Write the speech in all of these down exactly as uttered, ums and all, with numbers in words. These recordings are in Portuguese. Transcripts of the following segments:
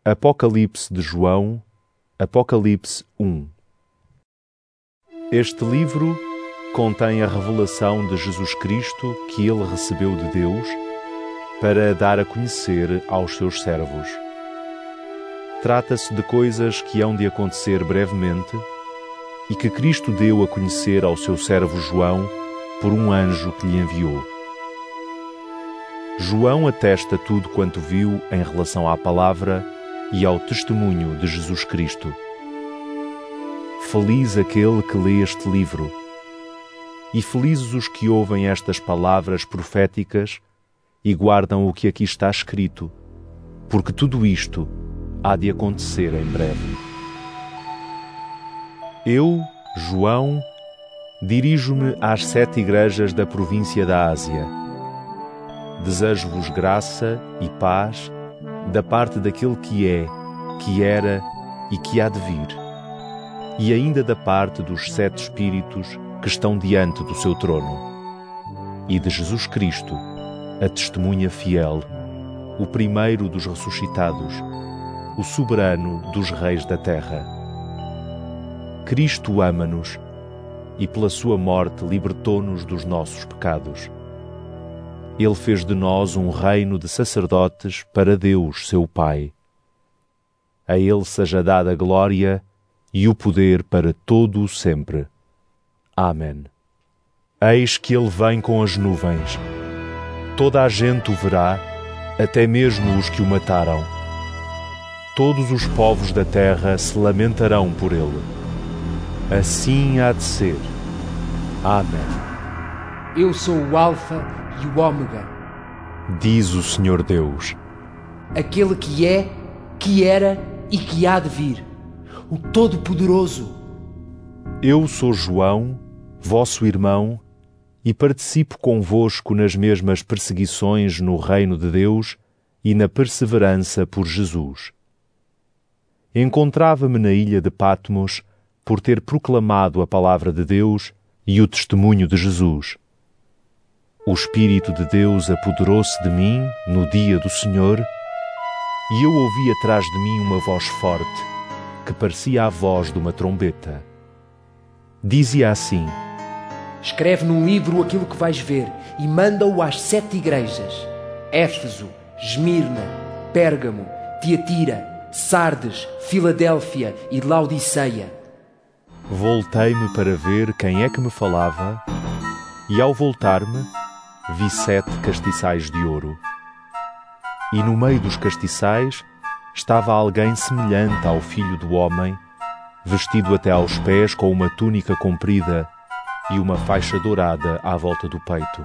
Apocalipse de João, Apocalipse um. Este livro contém a revelação de Jesus Cristo que ele recebeu de Deus para dar a conhecer aos seus servos. Trata-se de coisas que hão de acontecer brevemente e que Cristo deu a conhecer ao seu servo João por um anjo que lhe enviou. João atesta tudo quanto viu em relação à palavra e ao testemunho de Jesus Cristo. Feliz aquele que lê este livro, e felizes os que ouvem estas palavras proféticas e guardam o que aqui está escrito, porque tudo isto há de acontecer em breve. Eu, João, dirijo-me às sete igrejas da província da Ásia. Desejo-vos graça e paz da parte daquele que é, que era e que há de vir, e ainda da parte dos sete Espíritos que estão diante do seu trono, e de Jesus Cristo, a testemunha fiel, o primeiro dos ressuscitados, o soberano dos reis da terra. Cristo ama-nos e pela sua morte libertou-nos dos nossos pecados. Ele fez de nós um reino de sacerdotes para Deus, seu Pai. A Ele seja dada a glória e o poder para todo o sempre. Amém. Eis que Ele vem com as nuvens. Toda a gente o verá, até mesmo os que o mataram. Todos os povos da terra se lamentarão por Ele. Assim há de ser. Amém. Eu sou o Alfa e o Ômega, diz o Senhor Deus, aquele que é, que era e que há de vir, o Todo-Poderoso. Eu sou João, vosso irmão, e participo convosco nas mesmas perseguições no reino de Deus e na perseverança por Jesus. Encontrava-me na ilha de Patmos por ter proclamado a palavra de Deus e o testemunho de Jesus. O Espírito de Deus apoderou-se de mim no dia do Senhor, e eu ouvi atrás de mim uma voz forte, que parecia a voz de uma trombeta. Dizia assim: escreve num livro aquilo que vais ver e manda-o às sete igrejas: Éfeso, Esmirna, Pérgamo, Tiatira, Sardes, Filadélfia e Laodiceia. Voltei-me para ver quem é que me falava, e ao voltar-me, vi sete castiçais de ouro. E no meio dos castiçais estava alguém semelhante ao Filho do Homem, vestido até aos pés com uma túnica comprida e uma faixa dourada à volta do peito.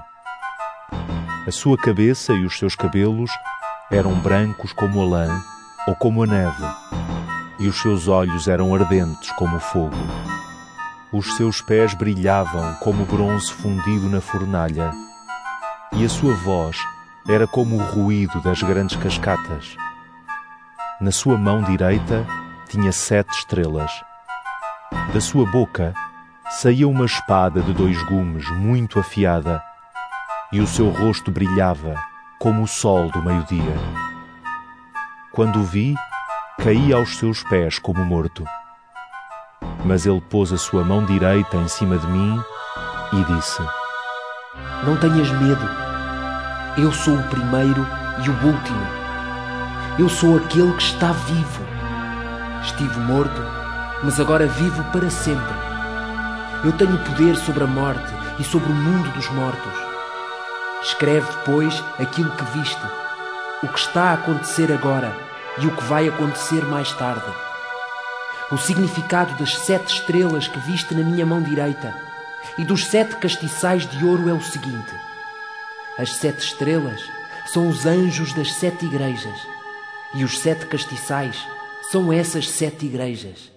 A sua cabeça e os seus cabelos eram brancos como a lã ou como a neve, e os seus olhos eram ardentes como o fogo. Os seus pés brilhavam como bronze fundido na fornalha, e a sua voz era como o ruído das grandes cascatas. Na sua mão direita tinha sete estrelas. Da sua boca saía uma espada de dois gumes muito afiada, e o seu rosto brilhava como o sol do meio-dia. Quando o vi, caí aos seus pés como morto. Mas ele pôs a sua mão direita em cima de mim e disse: não tenhas medo. Eu sou o primeiro e o último. Eu sou aquele que está vivo. Estive morto, mas agora vivo para sempre. Eu tenho poder sobre a morte e sobre o mundo dos mortos. Escreve, pois, aquilo que viste, o que está a acontecer agora e o que vai acontecer mais tarde. O significado das sete estrelas que viste na minha mão direita e dos sete castiçais de ouro é o seguinte: as sete estrelas são os anjos das sete igrejas, e os sete castiçais são essas sete igrejas.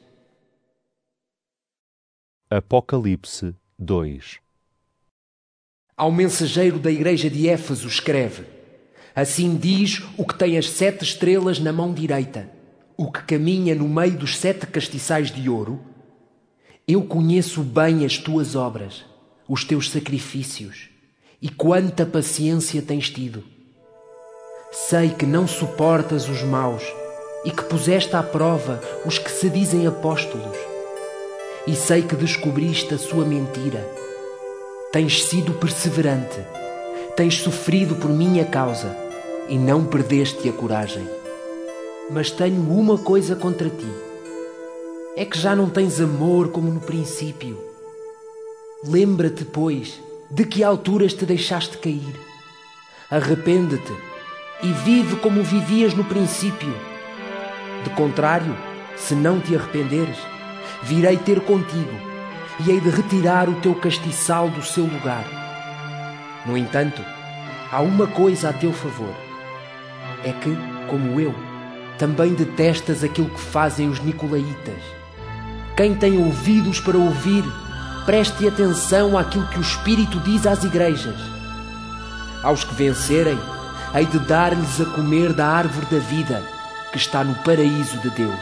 Apocalipse dois. Ao mensageiro da igreja de Éfeso escreve: assim diz o que tem as sete estrelas na mão direita, o que caminha no meio dos sete castiçais de ouro. Eu conheço bem as tuas obras, os teus sacrifícios, e quanta paciência tens tido. Sei que não suportas os maus, e que puseste à prova os que se dizem apóstolos. E sei que descobriste a sua mentira. Tens sido perseverante, tens sofrido por minha causa e não perdeste a coragem. Mas tenho uma coisa contra ti, é que já não tens amor como no princípio. Lembra-te, pois, de que alturas te deixaste cair. Arrepende-te e vive como vivias no princípio. De contrário, se não te arrependeres, virei ter contigo e hei de retirar o teu castiçal do seu lugar. No entanto, há uma coisa a teu favor. É que, como eu, também detestas aquilo que fazem os nicolaítas. Quem tem ouvidos para ouvir, preste atenção àquilo que o Espírito diz às igrejas. Aos que vencerem, hei de dar-lhes a comer da árvore da vida, que está no paraíso de Deus.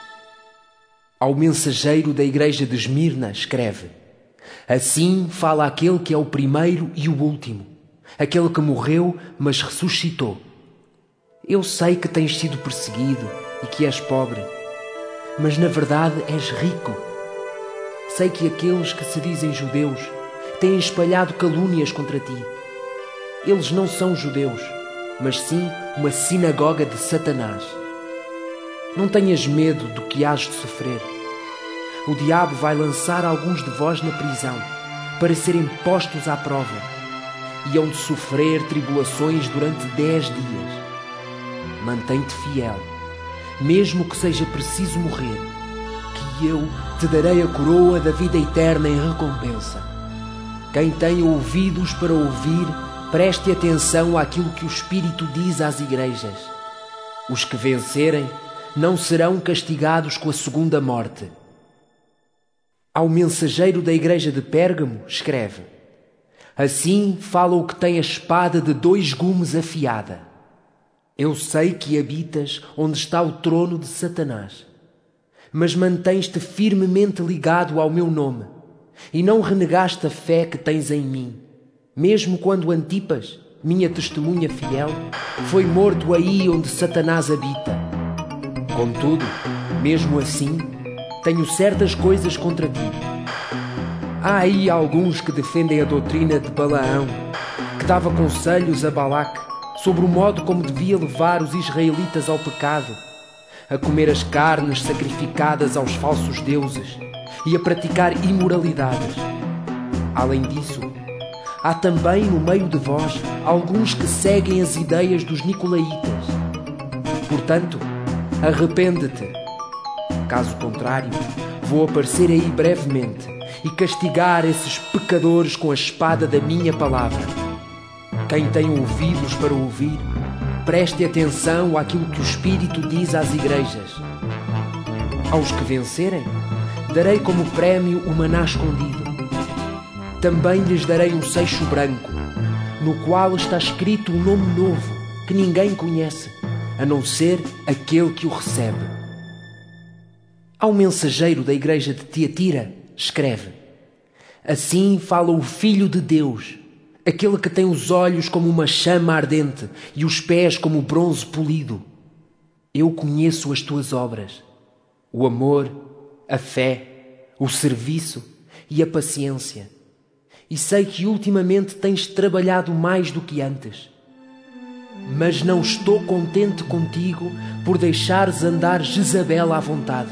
Ao mensageiro da igreja de Esmirna escreve: assim fala aquele que é o primeiro e o último, aquele que morreu, mas ressuscitou. Eu sei que tens sido perseguido e que és pobre, mas na verdade és rico. Sei que aqueles que se dizem judeus têm espalhado calúnias contra ti. Eles não são judeus, mas sim uma sinagoga de Satanás. Não tenhas medo do que hás de sofrer. O diabo vai lançar alguns de vós na prisão, para serem postos à prova, e hão de sofrer tribulações durante dez dias. Mantém-te fiel, mesmo que seja preciso morrer, que eu te darei a coroa da vida eterna em recompensa. Quem tem ouvidos para ouvir, preste atenção àquilo que o Espírito diz às igrejas. Os que vencerem não serão castigados com a segunda morte. Ao mensageiro da igreja de Pérgamo escreve: assim fala o que tem a espada de dois gumes afiada. Eu sei que habitas onde está o trono de Satanás, mas mantens-te firmemente ligado ao meu nome e não renegaste a fé que tens em mim, mesmo quando Antipas, minha testemunha fiel, foi morto aí onde Satanás habita. Contudo, mesmo assim, tenho certas coisas contra ti. Há aí alguns que defendem a doutrina de Balaão, que dava conselhos a Balaque sobre o modo como devia levar os israelitas ao pecado, a comer as carnes sacrificadas aos falsos deuses e a praticar imoralidades. Além disso, há também no meio de vós alguns que seguem as ideias dos nicolaítas. Portanto, arrepende-te. Caso contrário, vou aparecer aí brevemente e castigar esses pecadores com a espada da minha palavra. Quem tem ouvidos para ouvir, preste atenção àquilo que o Espírito diz às igrejas. Aos que vencerem, darei como prémio o maná escondido. Também lhes darei um seixo branco, no qual está escrito um nome novo que ninguém conhece, a não ser aquele que o recebe. Ao mensageiro da igreja de Tiatira escreve: assim fala o Filho de Deus, aquele que tem os olhos como uma chama ardente e os pés como bronze polido. Eu conheço as tuas obras, o amor, a fé, o serviço e a paciência, e sei que ultimamente tens trabalhado mais do que antes. Mas não estou contente contigo por deixares andar Jezabel à vontade.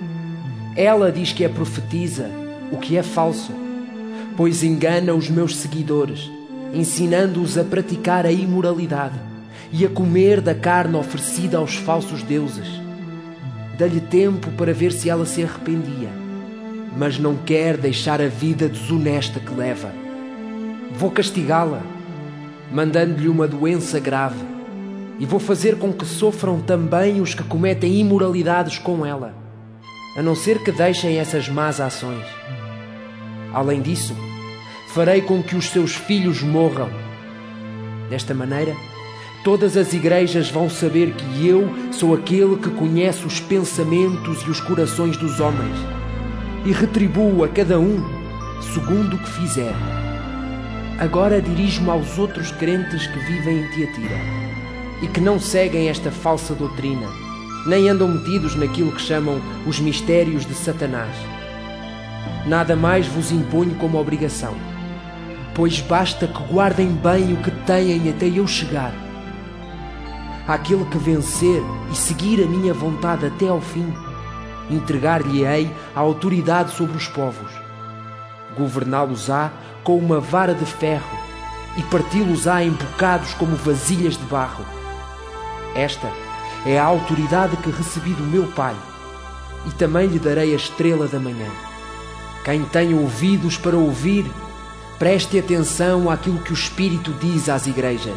Ela diz que é profetisa, o que é falso, pois engana os meus seguidores, ensinando-os a praticar a imoralidade e a comer da carne oferecida aos falsos deuses. Dá-lhe tempo para ver se ela se arrependia, mas não quer deixar a vida desonesta que leva. Vou castigá-la, mandando-lhe uma doença grave, e vou fazer com que sofram também os que cometem imoralidades com ela, a não ser que deixem essas más ações. Além disso, farei com que os seus filhos morram. Desta maneira, todas as igrejas vão saber que eu sou aquele que conhece os pensamentos e os corações dos homens e retribuo a cada um segundo o que fizer. Agora dirijo-me aos outros crentes que vivem em Tiatira e que não seguem esta falsa doutrina, nem andam metidos naquilo que chamam os mistérios de Satanás. Nada mais vos imponho como obrigação, pois basta que guardem bem o que têm até eu chegar. Àquele que vencer e seguir a minha vontade até ao fim, entregar-lhe-ei a autoridade sobre os povos. Governá-los-á com uma vara de ferro e parti-los-á em bocados como vasilhas de barro. Esta é a autoridade que recebi do meu Pai, e também lhe darei a estrela da manhã. Quem tem ouvidos para ouvir, preste atenção àquilo que o Espírito diz às igrejas.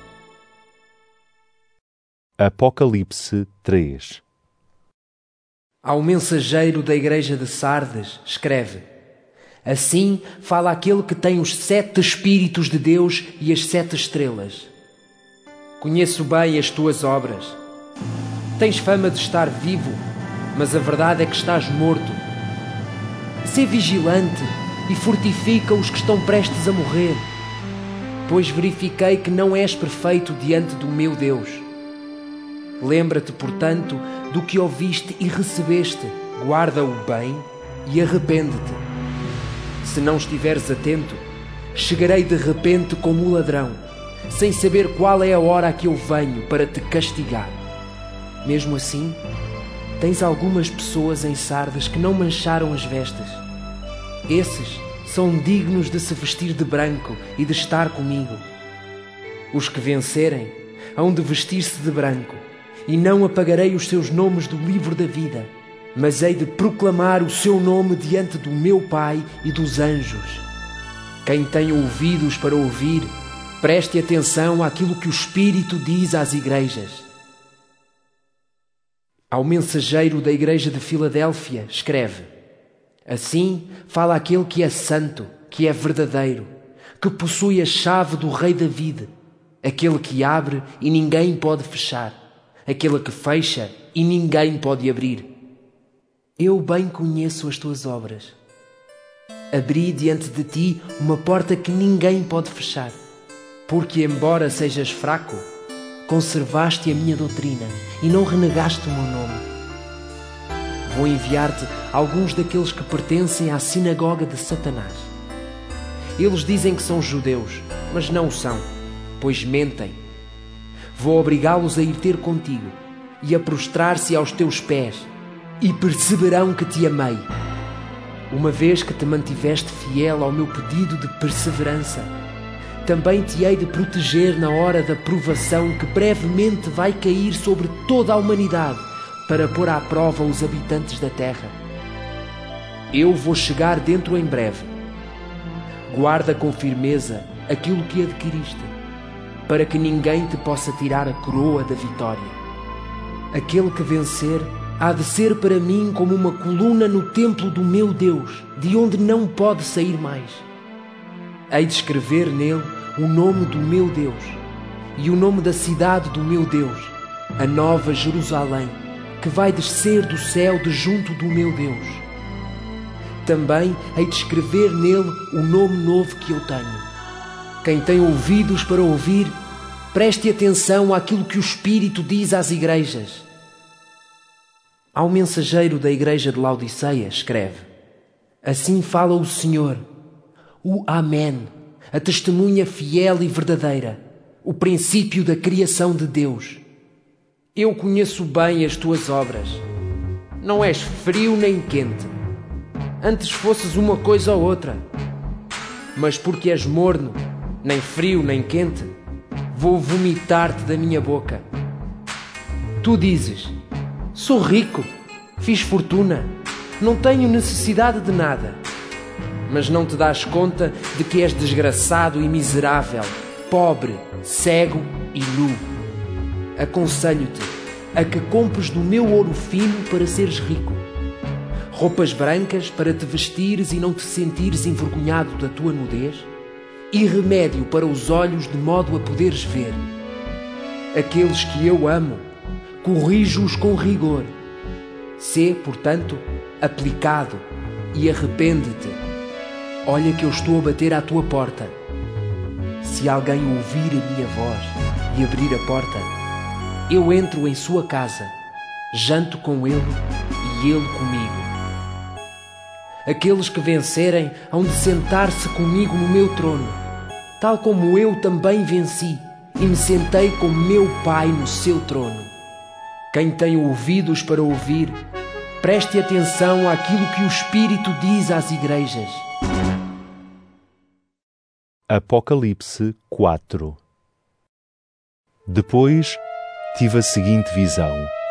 Apocalipse três. Ao mensageiro da igreja de Sardes, escreve: assim fala aquele que tem os sete Espíritos de Deus e as sete estrelas. Conheço bem as tuas obras. Tens fama de estar vivo, mas a verdade é que estás morto. Sê vigilante e fortifica os que estão prestes a morrer, pois verifiquei que não és perfeito diante do meu Deus. Lembra-te, portanto, do que ouviste e recebeste, guarda-o bem e arrepende-te. Se não estiveres atento, chegarei de repente como um ladrão, sem saber qual é a hora a que eu venho para te castigar. Mesmo assim, tens algumas pessoas em Sardes que não mancharam as vestes. Esses são dignos de se vestir de branco e de estar comigo. Os que vencerem hão de vestir-se de branco, e não apagarei os seus nomes do livro da vida, mas hei de proclamar o seu nome diante do meu Pai e dos anjos. Quem tem ouvidos para ouvir, preste atenção àquilo que o Espírito diz às igrejas. Ao mensageiro da igreja de Filadélfia, escreve: assim fala aquele que é santo, que é verdadeiro, que possui a chave do rei David, aquele que abre e ninguém pode fechar, aquele que fecha e ninguém pode abrir. Eu bem conheço as tuas obras. Abri diante de ti uma porta que ninguém pode fechar, porque, embora sejas fraco, conservaste a minha doutrina e não renegaste o meu nome. Vou enviar-te alguns daqueles que pertencem à sinagoga de Satanás. Eles dizem que são judeus, mas não o são, pois mentem. Vou obrigá-los a ir ter contigo e a prostrar-se aos teus pés, e perceberão que te amei, uma vez que te mantiveste fiel ao meu pedido de perseverança. Também te hei de proteger na hora da provação que brevemente vai cair sobre toda a humanidade, para pôr à prova os habitantes da terra. Eu vou chegar dentro em breve. Guarda com firmeza aquilo que adquiriste, para que ninguém te possa tirar a coroa da vitória. Aquele que vencer há de ser para mim como uma coluna no templo do meu Deus, de onde não pode sair mais. Hei de escrever nele o nome do meu Deus e o nome da cidade do meu Deus, a nova Jerusalém, que vai descer do céu de junto do meu Deus. Também hei de escrever nele o nome novo que eu tenho. Quem tem ouvidos para ouvir, preste atenção àquilo que o Espírito diz às igrejas. Ao mensageiro da igreja de Laodiceia, escreve: assim fala o Senhor, o Amém, a testemunha fiel e verdadeira, o princípio da criação de Deus. Eu conheço bem as tuas obras. Não és frio nem quente. Antes fosses uma coisa ou outra. Mas porque és morno, nem frio nem quente, vou vomitar-te da minha boca. Tu dizes: sou rico, fiz fortuna, não tenho necessidade de nada. Mas não te dás conta de que és desgraçado e miserável, pobre, cego e nu. Aconselho-te a que compres do meu ouro fino para seres rico, roupas brancas para te vestires e não te sentires envergonhado da tua nudez, e remédio para os olhos de modo a poderes ver. Aqueles que eu amo, corrijo-os com rigor. Sê, portanto, aplicado e arrepende-te. Olha que eu estou a bater à tua porta. Se alguém ouvir a minha voz e abrir a porta, eu entro em sua casa janto com ele e ele comigo. Aqueles que vencerem hão de sentar-se comigo no meu trono, tal como eu também venci e me sentei com meu Pai no seu trono. Quem tem ouvidos para ouvir, preste atenção àquilo que o Espírito diz às igrejas. Apocalipse quatro. Depois tive a seguinte visão.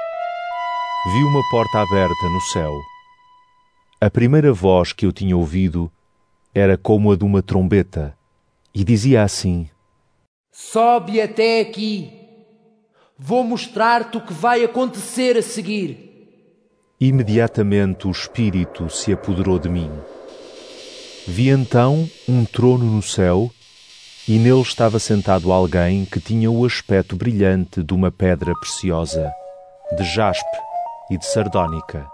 Vi uma porta aberta no céu. A primeira voz que eu tinha ouvido era como a de uma trombeta, e dizia assim: Sobe até aqui. Vou mostrar-te o que vai acontecer a seguir. Imediatamente o Espírito se apoderou de mim. Vi então um trono no céu, e nele estava sentado alguém que tinha o aspecto brilhante de uma pedra preciosa, de jaspe e de sardónica.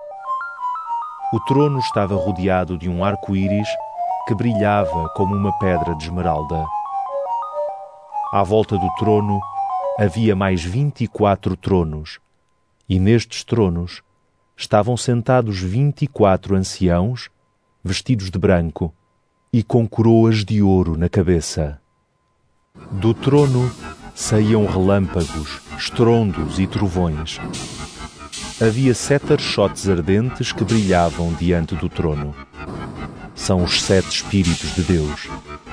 O trono estava rodeado de um arco-íris que brilhava como uma pedra de esmeralda. À volta do trono havia mais vinte e quatro tronos, e nestes tronos estavam sentados vinte e quatro anciãos, vestidos de branco e com coroas de ouro na cabeça. Do trono saíam relâmpagos, estrondos e trovões. Havia sete archotes ardentes que brilhavam diante do trono. São os sete Espíritos de Deus.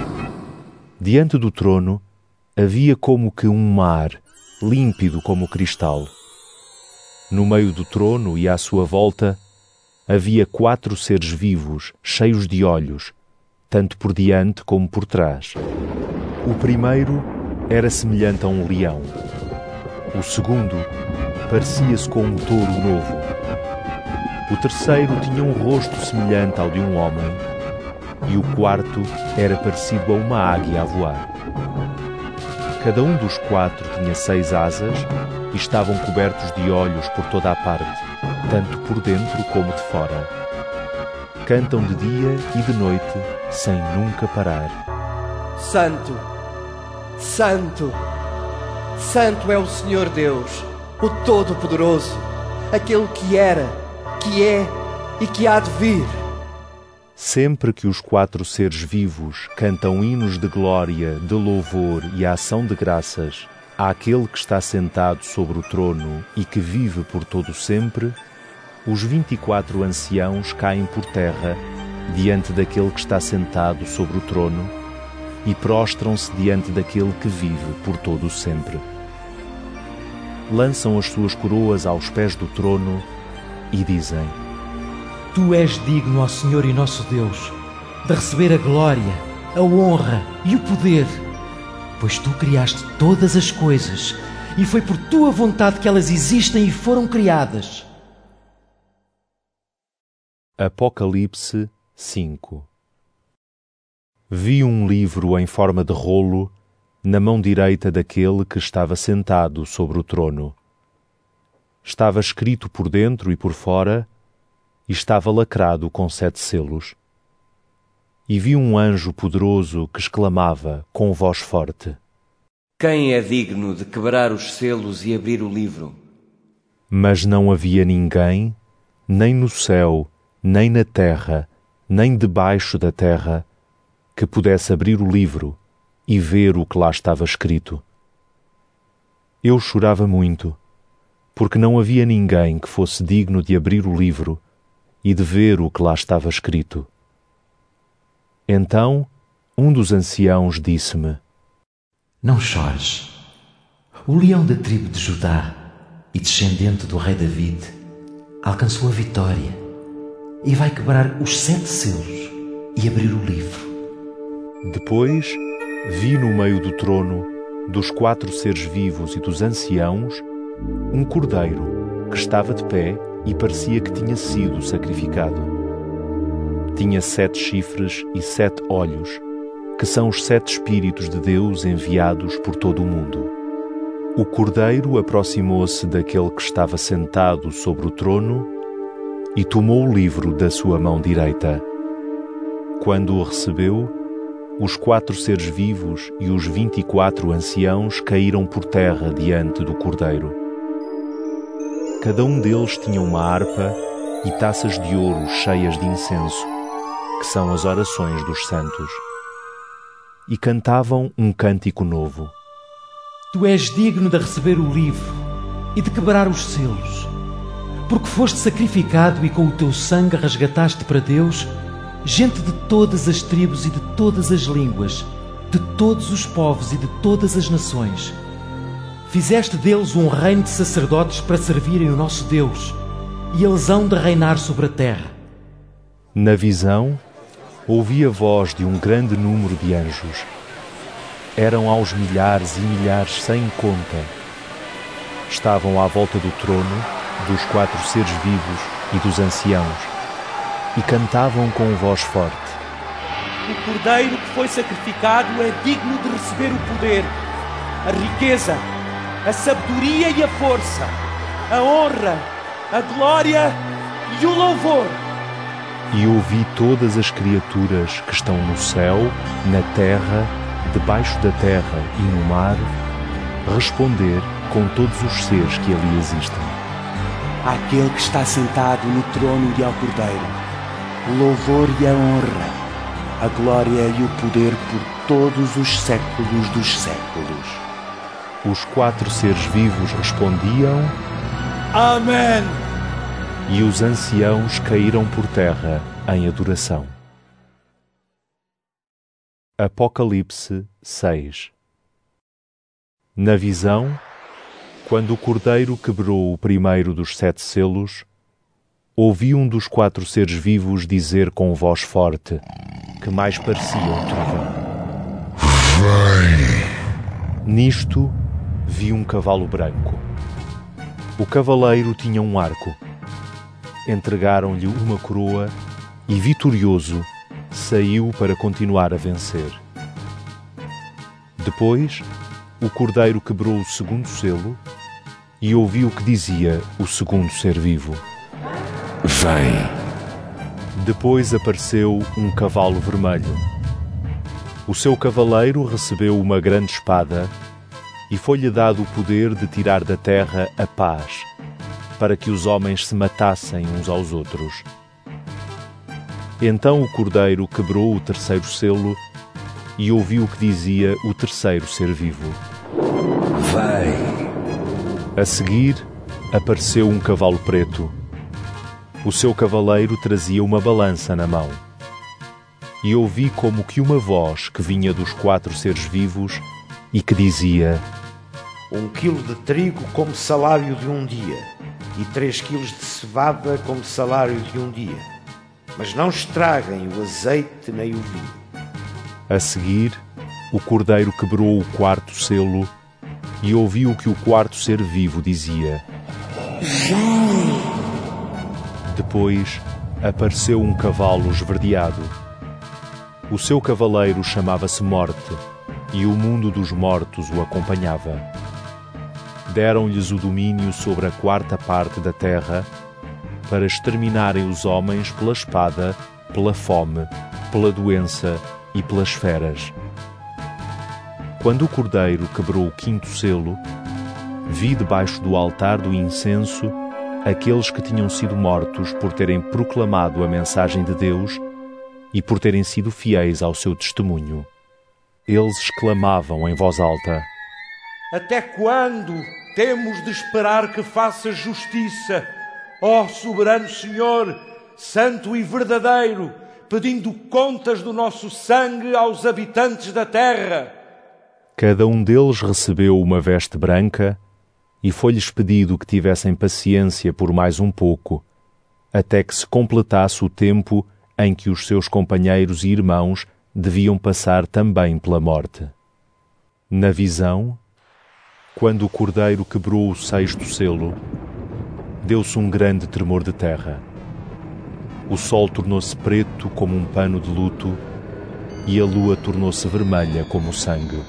Diante do trono havia como que um mar, límpido como cristal. No meio do trono e à sua volta havia quatro seres vivos, cheios de olhos, tanto por diante como por trás. O primeiro era semelhante a um leão. O segundo parecia-se com um touro novo. O terceiro tinha um rosto semelhante ao de um homem, e o quarto era parecido a uma águia a voar. Cada um dos quatro tinha seis asas e estavam cobertos de olhos por toda a parte, tanto por dentro como de fora. Cantam de dia e de noite, sem nunca parar. Santo, Santo, Santo é o Senhor Deus, o Todo-Poderoso, aquele que era, que é e que há de vir. Sempre que os quatro seres vivos cantam hinos de glória, de louvor e ação de graças àquele que está sentado sobre o trono e que vive por todo sempre, os vinte e quatro anciãos caem por terra diante daquele que está sentado sobre o trono e prostram-se diante daquele que vive por todo sempre. Lançam as suas coroas aos pés do trono e dizem: Tu és digno, ó Senhor e nosso Deus, de receber a glória, a honra e o poder, pois tu criaste todas as coisas e foi por tua vontade que elas existem e foram criadas. Apocalipse cinco. Vi um livro em forma de rolo na mão direita daquele que estava sentado sobre o trono. Estava escrito por dentro e por fora, e estava lacrado com sete selos. E vi um anjo poderoso que exclamava com voz forte: Quem é digno de quebrar os selos e abrir o livro? Mas não havia ninguém, nem no céu, nem na terra, nem debaixo da terra, que pudesse abrir o livro e ver o que lá estava escrito. Eu chorava muito, porque não havia ninguém que fosse digno de abrir o livro e de ver o que lá estava escrito. Então, um dos anciãos disse-me: Não chores. O leão da tribo de Judá e descendente do rei David alcançou a vitória e vai quebrar os sete selos e abrir o livro. Depois vi no meio do trono, dos quatro seres vivos e dos anciãos, um cordeiro que estava de pé e parecia que tinha sido sacrificado. Tinha sete chifres e sete olhos, que são os sete Espíritos de Deus enviados por todo o mundo. O cordeiro aproximou-se daquele que estava sentado sobre o trono e tomou o livro da sua mão direita. Quando o recebeu, os quatro seres vivos e os vinte e quatro anciãos caíram por terra diante do cordeiro. Cada um deles tinha uma harpa e taças de ouro cheias de incenso, que são as orações dos santos. E cantavam um cântico novo. Tu és digno de receber o livro e de quebrar os selos, porque foste sacrificado e com o teu sangue resgataste para Deus gente de todas as tribos e de todas as línguas, de todos os povos e de todas as nações. Fizeste deles um reino de sacerdotes para servirem o nosso Deus, e eles hão de reinar sobre a terra. Na visão, ouvi a voz de um grande número de anjos. Eram aos milhares e milhares sem conta. Estavam à volta do trono, dos quatro seres vivos e dos anciãos, e cantavam com voz forte: O Cordeiro que foi sacrificado é digno de receber o poder, a riqueza, a sabedoria e a força, a honra, a glória e o louvor. E ouvi todas as criaturas que estão no céu, na terra, debaixo da terra e no mar, responder com todos os seres que ali existem: Àquele que está sentado no trono e ao Cordeiro, o louvor e a honra, a glória e o poder por todos os séculos dos séculos. Os quatro seres vivos respondiam: Amém! E os anciãos caíram por terra em adoração. Apocalipse seis. Na visão, quando o Cordeiro quebrou o primeiro dos sete selos, ouvi um dos quatro seres vivos dizer com voz forte, que mais parecia um trovão: Vem! Nisto vi um cavalo branco. O cavaleiro tinha um arco. Entregaram-lhe uma coroa e, vitorioso, saiu para continuar a vencer. Depois, o Cordeiro quebrou o segundo selo e ouvi o que dizia o segundo ser vivo: Vem! Depois apareceu um cavalo vermelho. O seu cavaleiro recebeu uma grande espada e foi-lhe dado o poder de tirar da terra a paz, para que os homens se matassem uns aos outros. Então o Cordeiro quebrou o terceiro selo e ouviu o que dizia o terceiro ser vivo: Vem! A seguir, apareceu um cavalo preto. O seu cavaleiro trazia uma balança na mão. E ouvi como que uma voz que vinha dos quatro seres vivos e que dizia: Um quilo de trigo como salário de um dia, e três quilos de cevada como salário de um dia. Mas não estraguem o azeite nem o vinho. A seguir, o Cordeiro quebrou o quarto selo e ouviu o que o quarto ser vivo dizia: Vem! Depois apareceu um cavalo esverdeado. O seu cavaleiro chamava-se Morte, e o mundo dos mortos o acompanhava. Deram-lhes o domínio sobre a quarta parte da terra, para exterminarem os homens pela espada, pela fome, pela doença e pelas feras. Quando o Cordeiro quebrou o quinto selo, vi debaixo do altar do incenso aqueles que tinham sido mortos por terem proclamado a mensagem de Deus e por terem sido fiéis ao seu testemunho. Eles exclamavam em voz alta: Até quando temos de esperar que faças justiça, ó soberano Senhor, santo e verdadeiro, pedindo contas do nosso sangue aos habitantes da terra? Cada um deles recebeu uma veste branca e foi-lhes pedido que tivessem paciência por mais um pouco, até que se completasse o tempo em que os seus companheiros e irmãos deviam passar também pela morte. Na visão, quando o Cordeiro quebrou o sexto selo, deu-se um grande tremor de terra. O sol tornou-se preto como um pano de luto e a lua tornou-se vermelha como o sangue.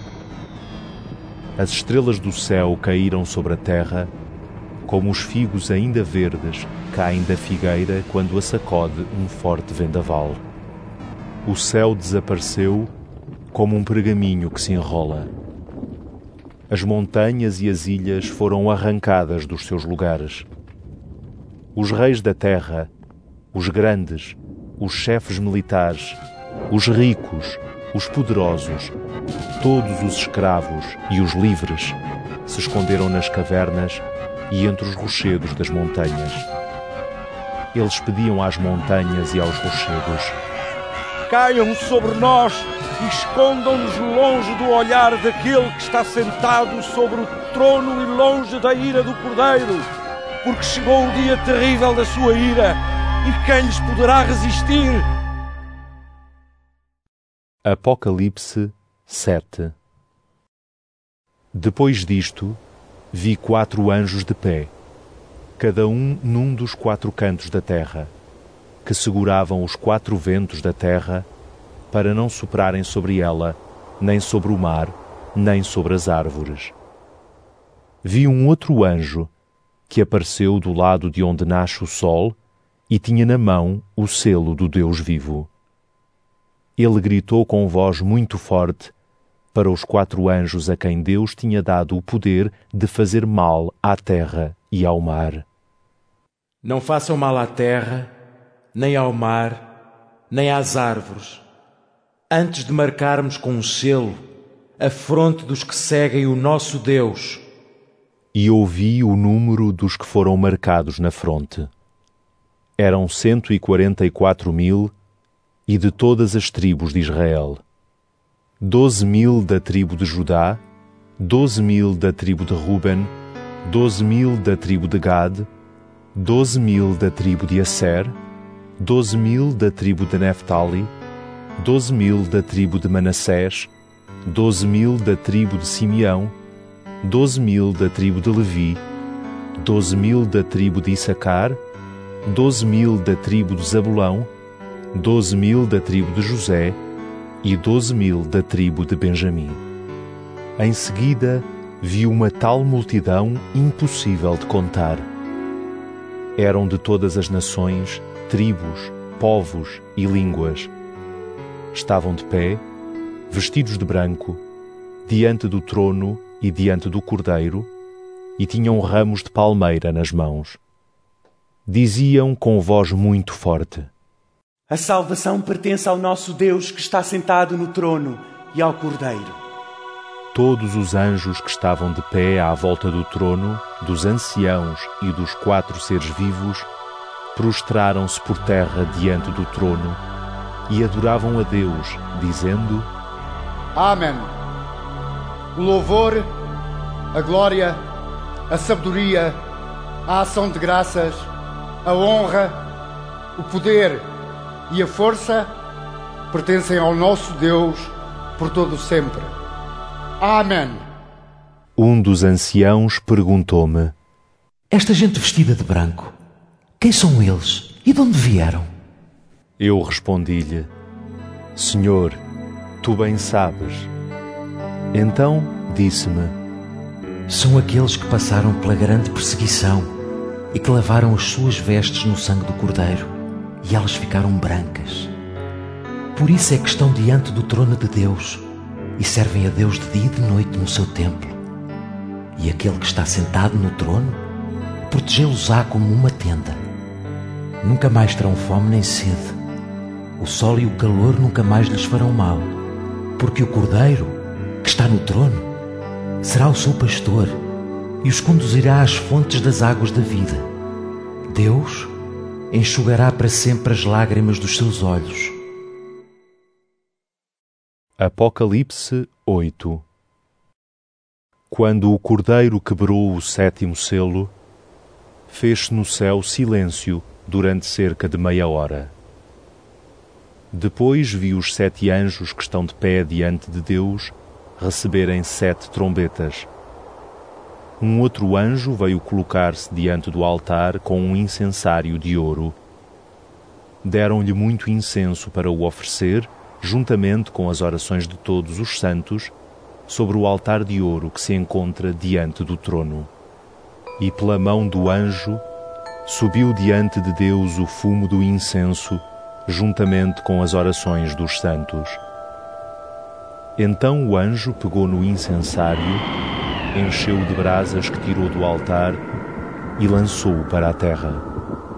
As estrelas do céu caíram sobre a terra, como os figos ainda verdes caem da figueira quando a sacode um forte vendaval. O céu desapareceu como um pergaminho que se enrola. As montanhas e as ilhas foram arrancadas dos seus lugares. os reis da terra, os grandes, os chefes militares, os ricos, os poderosos, todos os escravos e os livres se esconderam nas cavernas e entre os rochedos das montanhas. Eles pediam às montanhas e aos rochedos: caiam sobre nós e escondam-nos longe do olhar daquele que está sentado sobre o trono e longe da ira do Cordeiro, porque chegou o dia terrível da sua ira, e quem lhes poderá resistir? Apocalipse sete. Depois disto, vi quatro anjos de pé, cada um num dos quatro cantos da terra, que seguravam os quatro ventos da terra, para não soprarem sobre ela, nem sobre o mar, nem sobre as árvores. Vi um outro anjo, que apareceu do lado de onde nasce o sol, e tinha na mão o selo do Deus vivo. Ele gritou com voz muito forte para os quatro anjos a quem Deus tinha dado o poder de fazer mal à terra e ao mar: não façam mal à terra, nem ao mar, nem às árvores, antes de marcarmos com um selo a fronte dos que seguem o nosso Deus. E ouvi o número dos que foram marcados na fronte. Eram cento e quarenta e quatro mil, e de todas as tribos de Israel. Doze mil da tribo de Judá, doze mil da tribo de Ruben, doze mil da tribo de Gad, doze mil da tribo de Asser, doze mil da tribo de Neftali, doze mil da tribo de Manassés, doze mil da tribo de Simeão, doze mil da tribo de Levi, doze mil da tribo de Issacar, doze mil da tribo de Zabulão, doze mil da tribo de José e doze mil da tribo de Benjamim. Em seguida, vi uma tal multidão impossível de contar. Eram de todas as nações, tribos, povos e línguas. Estavam de pé, vestidos de branco, diante do trono e diante do Cordeiro, e tinham ramos de palmeira nas mãos. Diziam com voz muito forte: a salvação pertence ao nosso Deus que está sentado no trono e ao Cordeiro. Todos os anjos que estavam de pé à volta do trono, dos anciãos e dos quatro seres vivos, prostraram-se por terra diante do trono e adoravam a Deus, dizendo: Amém. O louvor, a glória, a sabedoria, a ação de graças, a honra, o poder e a força pertencem ao nosso Deus por todo sempre. Amém. Um dos anciãos perguntou-me: esta gente vestida de branco, quem são eles e de onde vieram? Eu respondi-lhe: Senhor, tu bem sabes. Então disse-me: são aqueles que passaram pela grande perseguição e que lavaram as suas vestes no sangue do Cordeiro, e elas ficaram brancas. Por isso é que estão diante do trono de Deus e servem a Deus de dia e de noite no seu templo. E aquele que está sentado no trono protegê-los-á como uma tenda. Nunca mais terão fome nem sede. O sol e o calor nunca mais lhes farão mal, porque o Cordeiro, que está no trono, será o seu pastor e os conduzirá às fontes das águas da vida. Deus enxugará para sempre as lágrimas dos seus olhos. Apocalipse oito. Quando o Cordeiro quebrou o sétimo selo, fez-se no céu silêncio durante cerca de meia hora. Depois vi os sete anjos que estão de pé diante de Deus receberem sete trombetas. Um outro anjo veio colocar-se diante do altar com um incensário de ouro. Deram-lhe muito incenso para o oferecer, juntamente com as orações de todos os santos, sobre o altar de ouro que se encontra diante do trono. E pela mão do anjo subiu diante de Deus o fumo do incenso, juntamente com as orações dos santos. Então o anjo pegou no incensário, encheu-o de brasas que tirou do altar e lançou-o para a terra.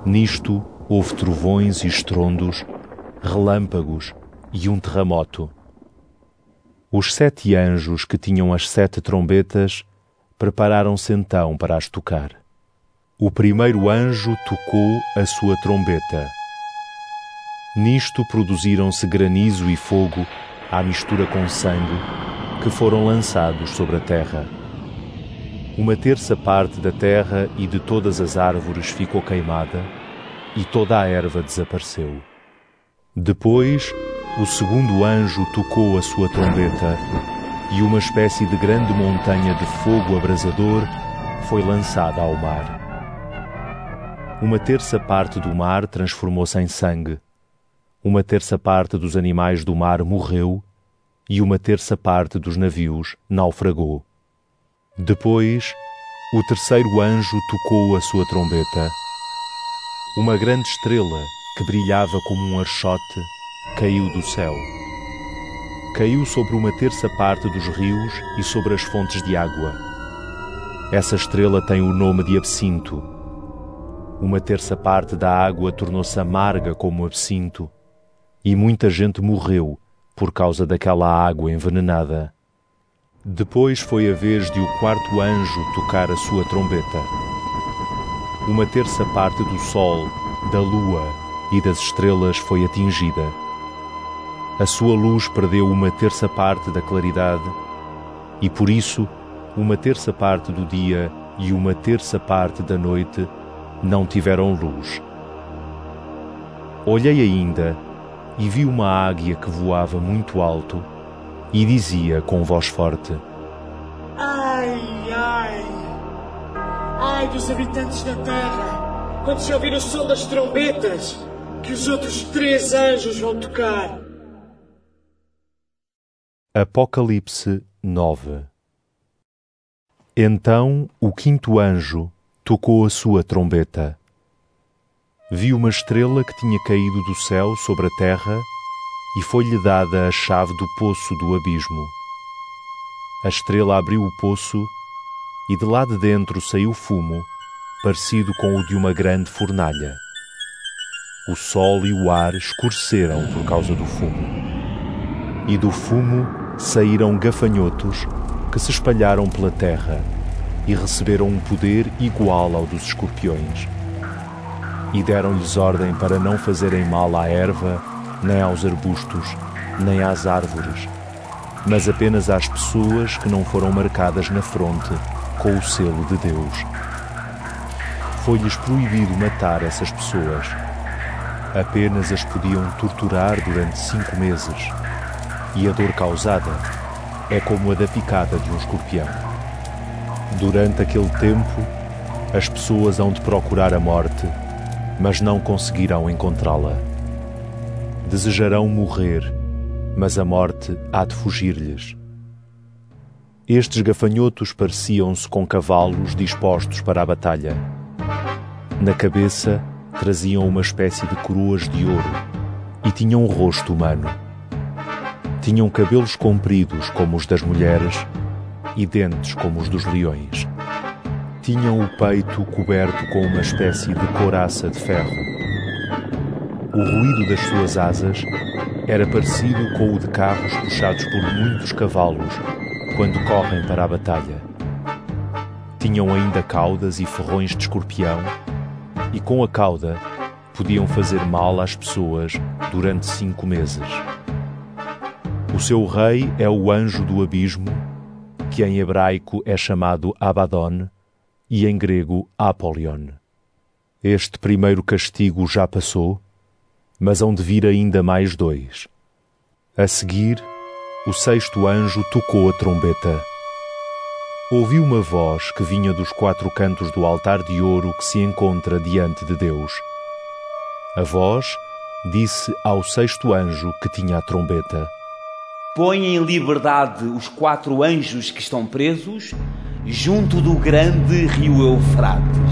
Nisto houve trovões e estrondos, relâmpagos e um terremoto. Os sete anjos que tinham as sete trombetas prepararam-se então para as tocar. O primeiro anjo tocou a sua trombeta. Nisto produziram-se granizo e fogo à mistura com sangue, que foram lançados sobre a terra. Uma terça parte da terra e de todas as árvores ficou queimada, e toda a erva desapareceu. Depois, o segundo anjo tocou a sua trombeta, e uma espécie de grande montanha de fogo abrasador foi lançada ao mar. Uma terça parte do mar transformou-se em sangue, uma terça parte dos animais do mar morreu, e uma terça parte dos navios naufragou. Depois, o terceiro anjo tocou a sua trombeta. Uma grande estrela, que brilhava como um archote, caiu do céu. Caiu sobre uma terça parte dos rios e sobre as fontes de água. Essa estrela tem o nome de absinto. Uma terça parte da água tornou-se amarga como o absinto, e muita gente morreu por causa daquela água envenenada. Depois foi a vez de o quarto anjo tocar a sua trombeta. Uma terça parte do sol, da lua e das estrelas foi atingida. A sua luz perdeu uma terça parte da claridade, e por isso uma terça parte do dia e uma terça parte da noite não tiveram luz. Olhei ainda e vi uma águia que voava muito alto e dizia com voz forte: Ai, ai, ai dos habitantes da terra, quando se ouvir o som das trombetas, que os outros três anjos vão tocar. Apocalipse nove. Então o quinto anjo tocou a sua trombeta. Vi uma estrela que tinha caído do céu sobre a terra e foi-lhe dada a chave do poço do abismo. A estrela abriu o poço e de lá de dentro saiu fumo, parecido com o de uma grande fornalha. O sol e o ar escureceram por causa do fumo. E do fumo saíram gafanhotos que se espalharam pela terra e receberam um poder igual ao dos escorpiões. E deram-lhes ordem para não fazerem mal à erva, nem aos arbustos, nem às árvores, mas apenas às pessoas que não foram marcadas na fronte com o selo de Deus. Foi-lhes proibido matar essas pessoas. Apenas as podiam torturar durante cinco meses, e a dor causada é como a da picada de um escorpião. Durante aquele tempo, as pessoas hão de procurar a morte, mas não conseguirão encontrá-la. Desejarão morrer, mas a morte há de fugir-lhes. Estes gafanhotos pareciam-se com cavalos dispostos para a batalha. Na cabeça traziam uma espécie de coroas de ouro e tinham um rosto humano. Tinham cabelos compridos como os das mulheres e dentes como os dos leões. Tinham o peito coberto com uma espécie de couraça de ferro. O ruído das suas asas era parecido com o de carros puxados por muitos cavalos quando correm para a batalha. Tinham ainda caudas e ferrões de escorpião, e com a cauda podiam fazer mal às pessoas durante cinco meses. O seu rei é o anjo do abismo, que em hebraico é chamado Abaddon e em grego Apolion. Este primeiro castigo já passou, mas hão de vir ainda mais dois. A seguir, o sexto anjo tocou a trombeta. Ouvi uma voz que vinha dos quatro cantos do altar de ouro que se encontra diante de Deus. A voz disse ao sexto anjo que tinha a trombeta: Põe em liberdade os quatro anjos que estão presos junto do grande rio Eufrates.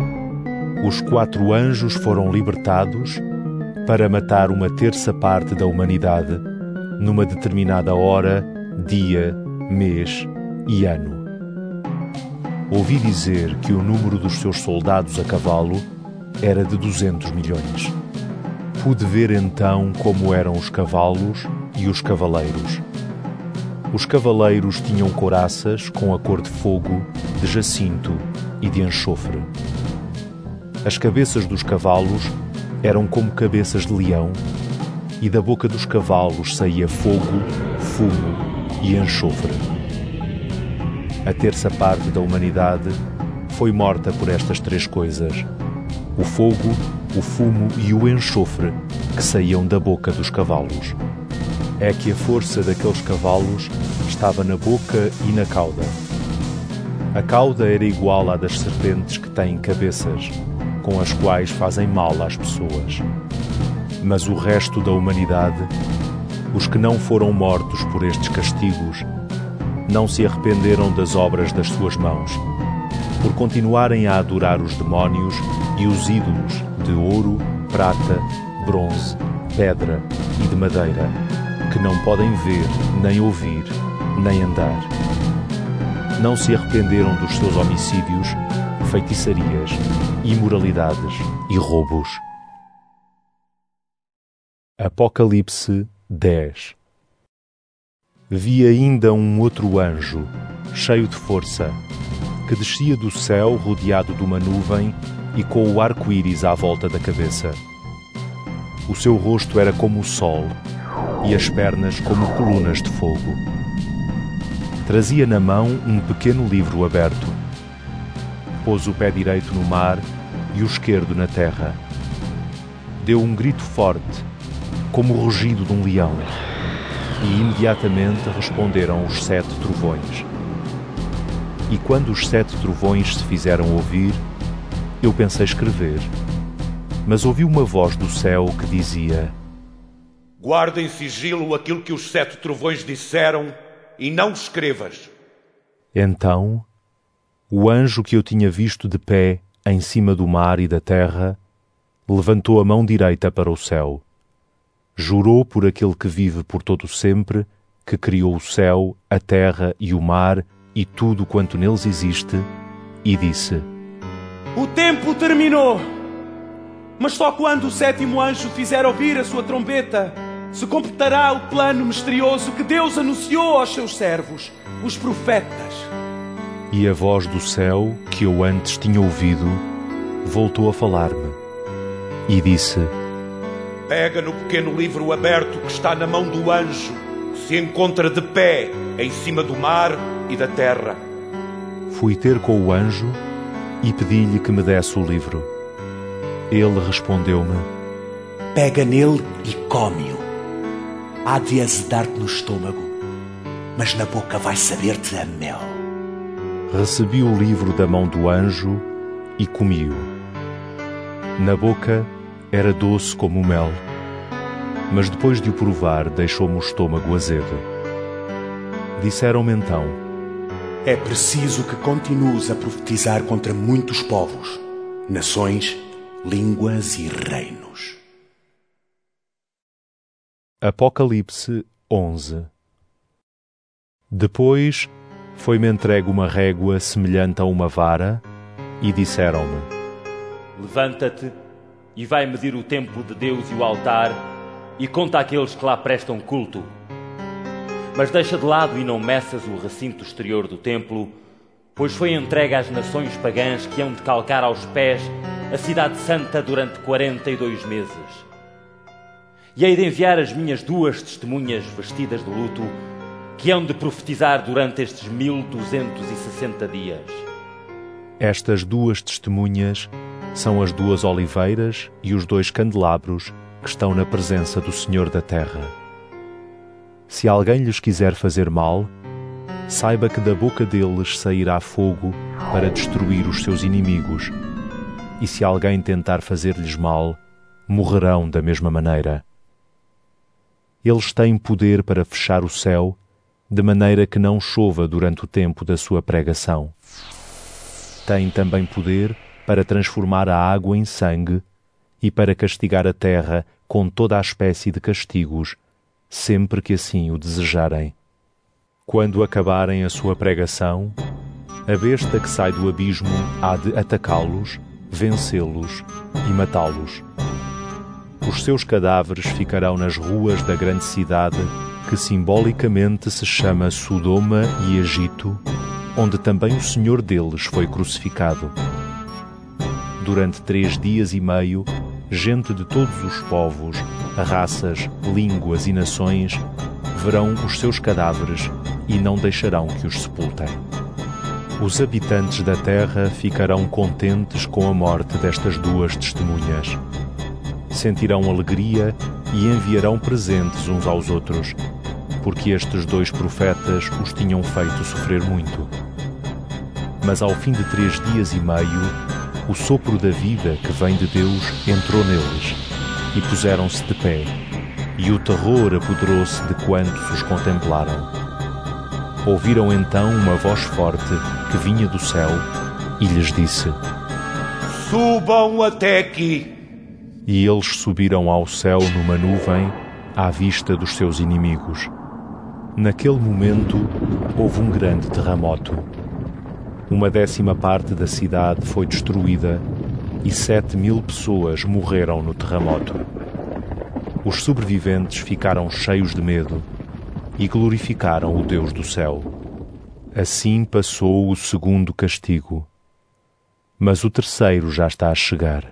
Os quatro anjos foram libertados para matar uma terça parte da humanidade numa determinada hora, dia, mês e ano. Ouvi dizer que o número dos seus soldados a cavalo era de duzentos milhões. Pude ver então como eram os cavalos e os cavaleiros. Os cavaleiros tinham couraças com a cor de fogo, de jacinto e de enxofre. As cabeças dos cavalos eram como cabeças de leão, e da boca dos cavalos saía fogo, fumo e enxofre. A terça parte da humanidade foi morta por estas três coisas: o fogo, o fumo e o enxofre que saíam da boca dos cavalos. É que a força daqueles cavalos estava na boca e na cauda. A cauda era igual à das serpentes que têm cabeças, com as quais fazem mal às pessoas. Mas o resto da humanidade, os que não foram mortos por estes castigos, não se arrependeram das obras das suas mãos, por continuarem a adorar os demónios e os ídolos de ouro, prata, bronze, pedra e de madeira, que não podem ver, nem ouvir, nem andar. Não se arrependeram dos seus homicídios, feitiçarias, imoralidades e roubos. Apocalipse dez. Vi ainda um outro anjo, cheio de força, que descia do céu rodeado de uma nuvem e com o arco-íris à volta da cabeça. O seu rosto era como o sol e as pernas como colunas de fogo. Trazia na mão um pequeno livro aberto. Pôs o pé direito no mar e o esquerdo na terra. Deu um grito forte, como o rugido de um leão, e imediatamente responderam os sete trovões. E quando os sete trovões se fizeram ouvir, eu pensei escrever, mas ouvi uma voz do céu que dizia: guarda em sigilo aquilo que os sete trovões disseram e não escrevas. Então, o anjo que eu tinha visto de pé em cima do mar e da terra levantou a mão direita para o céu. Jurou por aquele que vive por todo sempre, que criou o céu, a terra e o mar e tudo quanto neles existe, e disse: o tempo terminou, mas só quando o sétimo anjo fizer ouvir a sua trombeta se completará o plano misterioso que Deus anunciou aos seus servos, os profetas. E a voz do céu, que eu antes tinha ouvido, voltou a falar-me e disse: pega no pequeno livro aberto que está na mão do anjo, que se encontra de pé em cima do mar e da terra. Fui ter com o anjo e pedi-lhe que me desse o livro. Ele respondeu-me: pega nele e come-o. Há de azedar-te no estômago, mas na boca vai saber-te a mel. Recebi o livro da mão do anjo e comi-o. Na boca era doce como o mel, mas depois de o provar deixou-me o estômago azedo. Disseram-me então: é preciso que continues a profetizar contra muitos povos, nações, línguas e reinos. Apocalipse onze. Depois foi-me entregue uma régua semelhante a uma vara e disseram-me: levanta-te e vai medir o templo de Deus e o altar e conta aqueles que lá prestam culto. Mas deixa de lado e não meças o recinto exterior do templo, pois foi entregue às nações pagãs que hão de calcar aos pés a cidade santa durante quarenta e dois meses. E hei de enviar as minhas duas testemunhas vestidas de luto, que hão de profetizar durante estes mil duzentos e sessenta dias. Estas duas testemunhas são as duas oliveiras e os dois candelabros que estão na presença do Senhor da terra. Se alguém lhes quiser fazer mal, saiba que da boca deles sairá fogo para destruir os seus inimigos, e se alguém tentar fazer-lhes mal, morrerão da mesma maneira. Eles têm poder para fechar o céu, de maneira que não chova durante o tempo da sua pregação. Têm também poder para transformar a água em sangue e para castigar a terra com toda a espécie de castigos, sempre que assim o desejarem. Quando acabarem a sua pregação, a besta que sai do abismo há de atacá-los vencê-los e matá-los. Os seus cadáveres ficarão nas ruas da grande cidade, que simbolicamente se chama Sodoma e Egito, onde também o Senhor deles foi crucificado. Durante três dias e meio, gente de todos os povos, raças, línguas e nações verão os seus cadáveres e não deixarão que os sepultem. Os habitantes da terra ficarão contentes com a morte destas duas testemunhas. Sentirão alegria e enviarão presentes uns aos outros, porque estes dois profetas os tinham feito sofrer muito. Mas ao fim de três dias e meio, o sopro da vida que vem de Deus entrou neles, e puseram-se de pé, e o terror apoderou-se de quantos os contemplaram. Ouviram então uma voz forte que vinha do céu e lhes disse: Subam até aqui. E eles subiram ao céu numa nuvem, à vista dos seus inimigos. Naquele momento, houve um grande terremoto. Uma décima parte da cidade foi destruída e sete mil pessoas morreram no terremoto. Os sobreviventes ficaram cheios de medo e glorificaram o Deus do céu. Assim passou o segundo castigo. Mas o terceiro já está a chegar.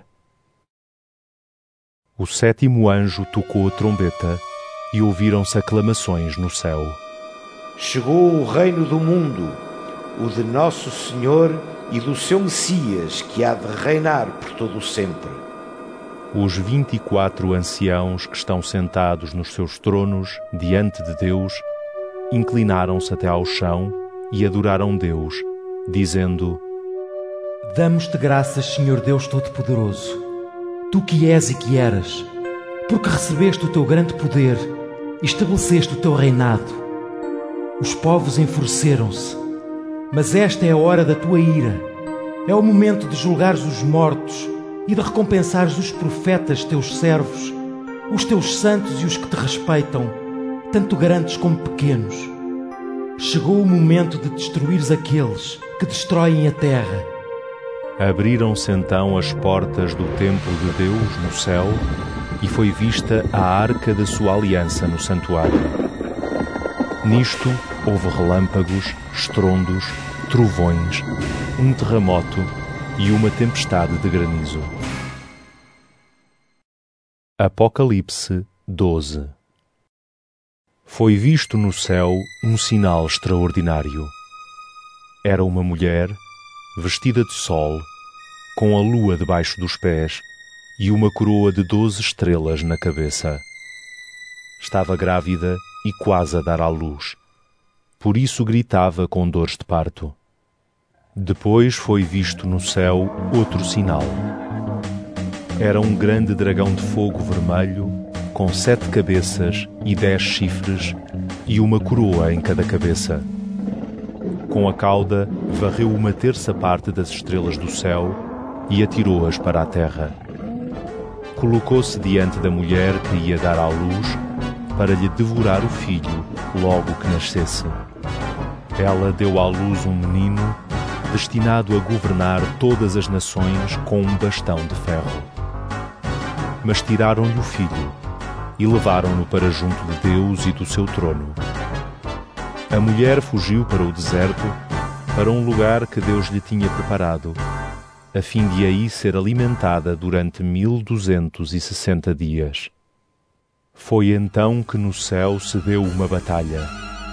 O sétimo anjo tocou a trombeta e ouviram-se aclamações no céu. Chegou o reino do mundo, o de nosso Senhor e do seu Messias, que há de reinar por todo o sempre. Os vinte e quatro anciãos que estão sentados nos seus tronos diante de Deus inclinaram-se até ao chão e adoraram Deus, dizendo: Damos-te graças, Senhor Deus Todo-Poderoso, tu que és e que eras, porque recebeste o teu grande poder e estabeleceste o teu reinado. Os povos enfureceram-se, mas esta é a hora da tua ira. É o momento de julgares os mortos e de recompensares os profetas teus servos, os teus santos e os que te respeitam, tanto grandes como pequenos. Chegou o momento de destruires aqueles que destroem a terra. Abriram-se então as portas do templo de Deus no céu e foi vista a arca da sua aliança no santuário. Nisto houve relâmpagos, estrondos, trovões, um terremoto e uma tempestade de granizo. Apocalipse doze. Foi visto no céu um sinal extraordinário. Era uma mulher vestida de sol, com a lua debaixo dos pés e uma coroa de doze estrelas na cabeça. Estava grávida e quase a dar à luz. Por isso gritava com dores de parto. Depois foi visto no céu outro sinal. Era um grande dragão de fogo vermelho, com sete cabeças e dez chifres, e uma coroa em cada cabeça. Com a cauda, varreu uma terça parte das estrelas do céu e atirou-as para a terra. Colocou-se diante da mulher que ia dar à luz, para lhe devorar o filho logo que nascesse. Ela deu à luz um menino, destinado a governar todas as nações com um bastão de ferro. Mas tiraram-lhe o filho e levaram-no para junto de Deus e do seu trono. A mulher fugiu para o deserto, para um lugar que Deus lhe tinha preparado, a fim de aí ser alimentada durante mil duzentos e sessenta dias. Foi então que no céu se deu uma batalha.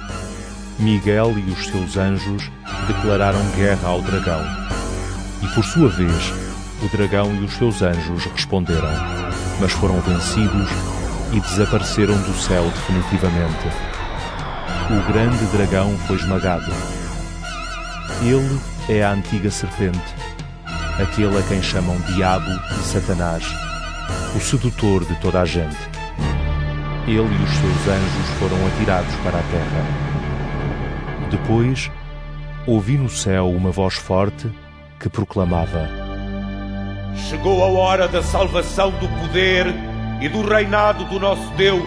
Miguel e os seus anjos declararam guerra ao dragão, e por sua vez o dragão e os seus anjos responderam, mas foram vencidos e desapareceram do céu definitivamente. O grande dragão foi esmagado. Ele é a antiga serpente, aquele a quem chamam Diabo e Satanás, o sedutor de toda a gente. Ele e os seus anjos foram atirados para a terra. Depois, ouvi no céu uma voz forte que proclamava: Chegou a hora da salvação do poder e do reinado do nosso Deus.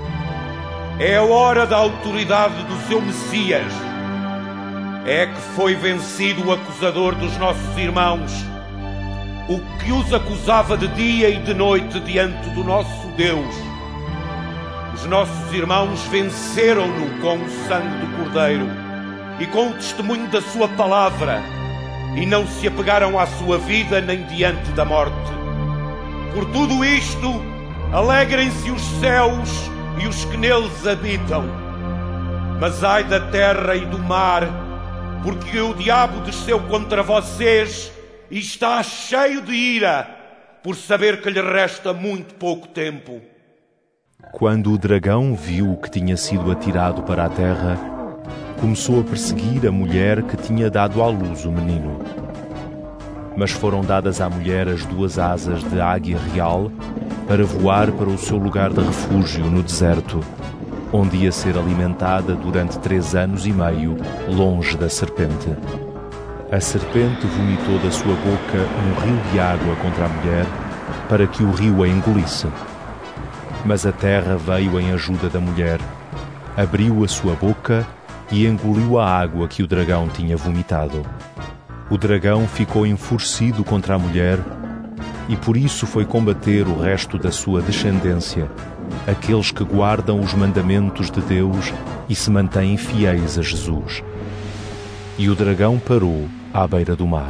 É a hora da autoridade do seu Messias. É que foi vencido o acusador dos nossos irmãos. o que os acusava de dia e de noite diante do nosso Deus. Os nossos irmãos venceram-no com o sangue do Cordeiro e com o testemunho da sua palavra, e não se apegaram à sua vida nem diante da morte. Por tudo isto, alegrem-se os céus e os que neles habitam. Mas ai da terra e do mar, porque o diabo desceu contra vocês e está cheio de ira, por saber que lhe resta muito pouco tempo. Quando o dragão viu que tinha sido atirado para a terra, começou a perseguir a mulher que tinha dado à luz o menino. Mas foram dadas à mulher as duas asas de águia real para voar para o seu lugar de refúgio no deserto, onde ia ser alimentada durante três anos e meio, longe da serpente. A serpente vomitou da sua boca um rio de água contra a mulher, para que o rio a engolisse. Mas a terra veio em ajuda da mulher, abriu a sua boca e engoliu a água que o dragão tinha vomitado. O dragão ficou enfurecido contra a mulher e por isso foi combater o resto da sua descendência, aqueles que guardam os mandamentos de Deus e se mantêm fiéis a Jesus. E o dragão parou à beira do mar.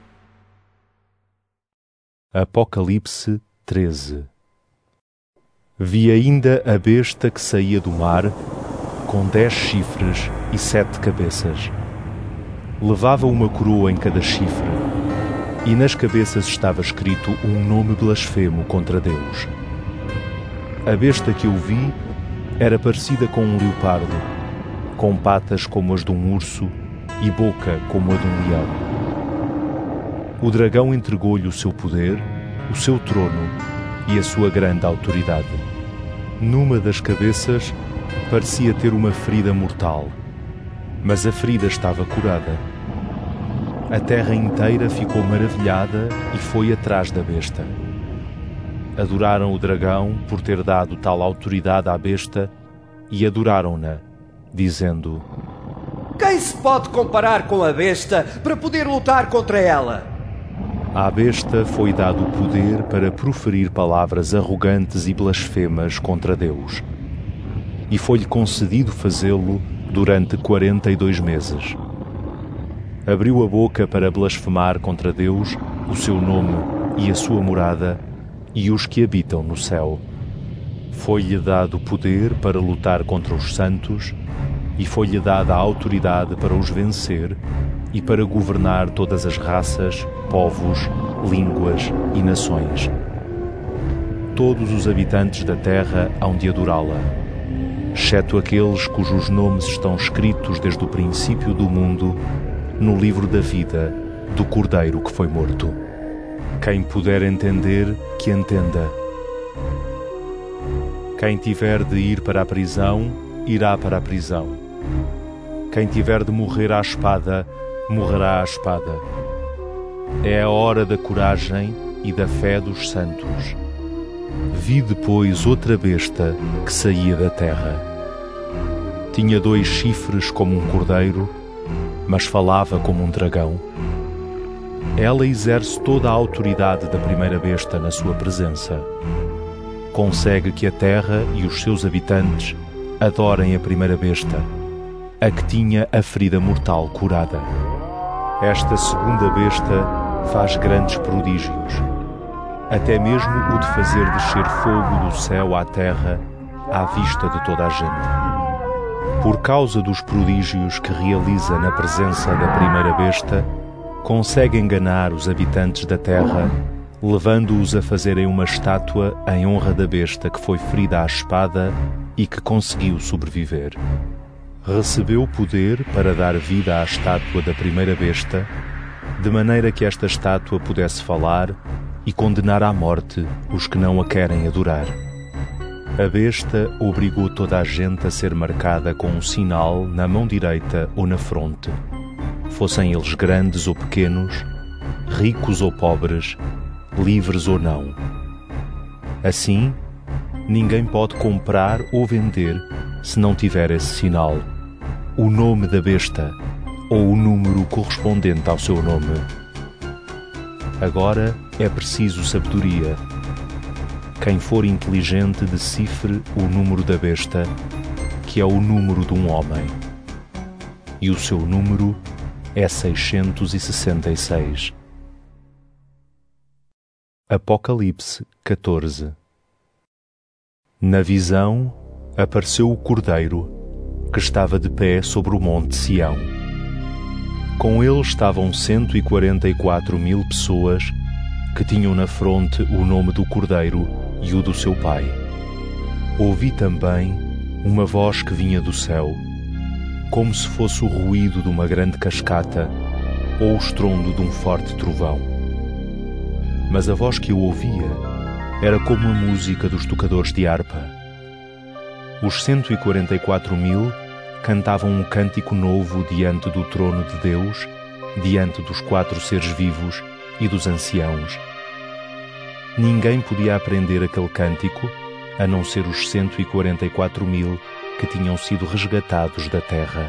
Apocalipse treze. Vi ainda a besta que saía do mar, com dez chifres e sete cabeças. Levava uma coroa em cada chifre, e nas cabeças estava escrito um nome blasfemo contra Deus. A besta que eu vi era parecida com um leopardo, com patas como as de um urso e boca como a de um leão. O dragão entregou-lhe o seu poder, o seu trono e a sua grande autoridade. Numa das cabeças parecia ter uma ferida mortal, mas a ferida estava curada. A terra inteira ficou maravilhada e foi atrás da besta. Adoraram o dragão por ter dado tal autoridade à besta e adoraram-na, dizendo: Quem se pode comparar com a besta para poder lutar contra ela? À besta foi dado o poder para proferir palavras arrogantes e blasfemas contra Deus. E foi-lhe concedido fazê-lo durante quarenta e dois meses. Abriu a boca para blasfemar contra Deus, o seu nome e a sua morada, e os que habitam no céu. Foi-lhe dado poder para lutar contra os santos, e foi-lhe dada a autoridade para os vencer e para governar todas as raças, povos, línguas e nações. Todos os habitantes da terra hão de adorá-la, exceto aqueles cujos nomes estão escritos desde o princípio do mundo no livro da vida do Cordeiro que foi morto. Quem puder entender, que entenda. Quem tiver de ir para a prisão, irá para a prisão. Quem tiver de morrer à espada, morrerá à espada. É a hora da coragem e da fé dos santos. Vi depois outra besta que saía da terra. Tinha dois chifres como um cordeiro, mas falava como um dragão. Ela exerce toda a autoridade da primeira besta na sua presença. Consegue que a terra e os seus habitantes adorem a primeira besta, a que tinha a ferida mortal curada. Esta segunda besta faz grandes prodígios, até mesmo o de fazer descer fogo do céu à terra à vista de toda a gente. Por causa dos prodígios que realiza na presença da primeira besta, consegue enganar os habitantes da terra, levando-os a fazerem uma estátua em honra da besta que foi ferida à espada e que conseguiu sobreviver. Recebeu poder para dar vida à estátua da primeira besta, de maneira que esta estátua pudesse falar e condenar à morte os que não a querem adorar. A besta obrigou toda a gente a ser marcada com um sinal na mão direita ou na fronte, fossem eles grandes ou pequenos, ricos ou pobres, livres ou não. Assim, ninguém pode comprar ou vender se não tiver esse sinal, o nome da besta ou o número correspondente ao seu nome. Agora é preciso sabedoria. Quem for inteligente decifre o número da besta, que é o número de um homem. E o seu número é seiscentos e sessenta e seis. Apocalipse catorze. Na visão apareceu o Cordeiro, que estava de pé sobre o monte Sião. Com ele estavam cento e quarenta e quatro mil pessoas que tinham na fronte o nome do Cordeiro e o do seu pai. Ouvi também uma voz que vinha do céu, como se fosse o ruído de uma grande cascata ou o estrondo de um forte trovão. Mas a voz que eu ouvia era como a música dos tocadores de harpa. Os cento e quarenta e quatro mil cantavam um cântico novo diante do trono de Deus, diante dos quatro seres vivos e dos anciãos. Ninguém podia aprender aquele cântico, a não ser os cento e quarenta e quatro mil que tinham sido resgatados da terra.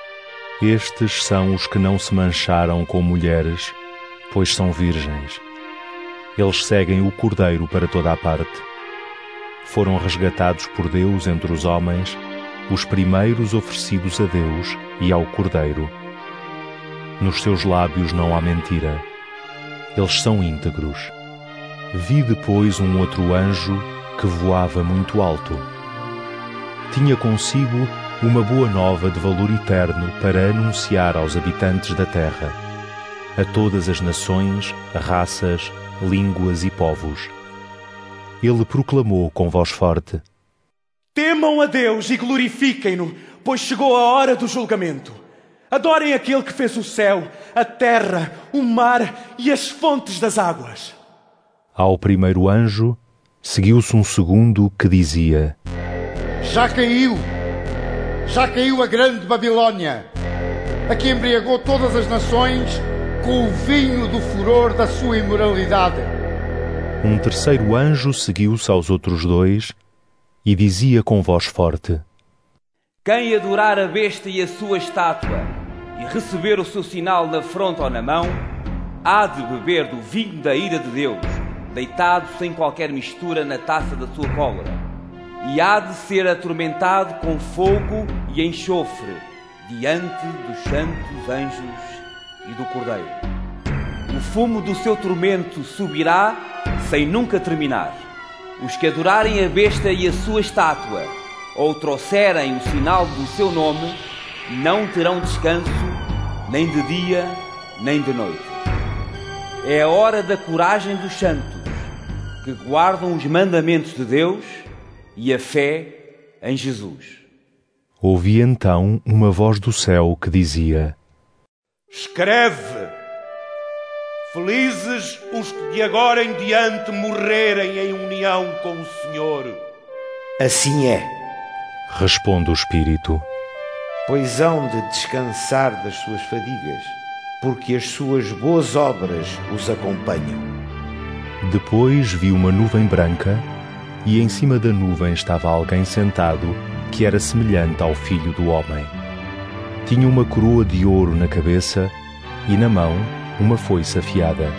Estes são os que não se mancharam com mulheres, pois são virgens. Eles seguem o Cordeiro para toda a parte. Foram resgatados por Deus entre os homens, os primeiros oferecidos a Deus e ao Cordeiro. Nos seus lábios não há mentira. Eles são íntegros. Vi depois um outro anjo que voava muito alto. Tinha consigo uma boa nova de valor eterno para anunciar aos habitantes da terra, a todas as nações, raças, línguas e povos. Ele proclamou com voz forte: Temam a Deus e glorifiquem-no, pois chegou a hora do julgamento. Adorem aquele que fez o céu, a terra, o mar e as fontes das águas. Ao primeiro anjo seguiu-se um segundo que dizia: Já caiu, já caiu a grande Babilônia, a que embriagou todas as nações com o vinho do furor da sua imoralidade. Um terceiro anjo seguiu-se aos outros dois e dizia com voz forte: Quem adorar a besta e a sua estátua e receber o seu sinal na fronte ou na mão, há de beber do vinho da ira de Deus, deitado sem qualquer mistura na taça da sua cólera, e há de ser atormentado com fogo e enxofre diante dos santos anjos e do Cordeiro. O fumo do seu tormento subirá sem nunca terminar. Os que adorarem a besta e a sua estátua, ou trouxerem o sinal do seu nome, não terão descanso, nem de dia, nem de noite. É a hora da coragem dos santos, que guardam os mandamentos de Deus e a fé em Jesus. Ouvi então uma voz do céu que dizia: Escreve: Felizes os que de agora em diante morrerem em união com o Senhor. Assim é, responde o Espírito. Pois hão de descansar das suas fadigas, porque as suas boas obras os acompanham. Depois vi uma nuvem branca, e em cima da nuvem estava alguém sentado, que era semelhante ao Filho do Homem. Tinha uma coroa de ouro na cabeça e na mão uma foice afiada.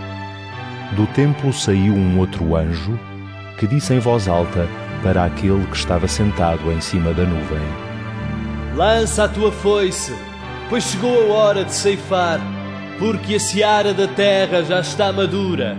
Do templo saiu um outro anjo, que disse em voz alta para aquele que estava sentado em cima da nuvem: Lança a tua foice, pois chegou a hora de ceifar, porque a seara da terra já está madura.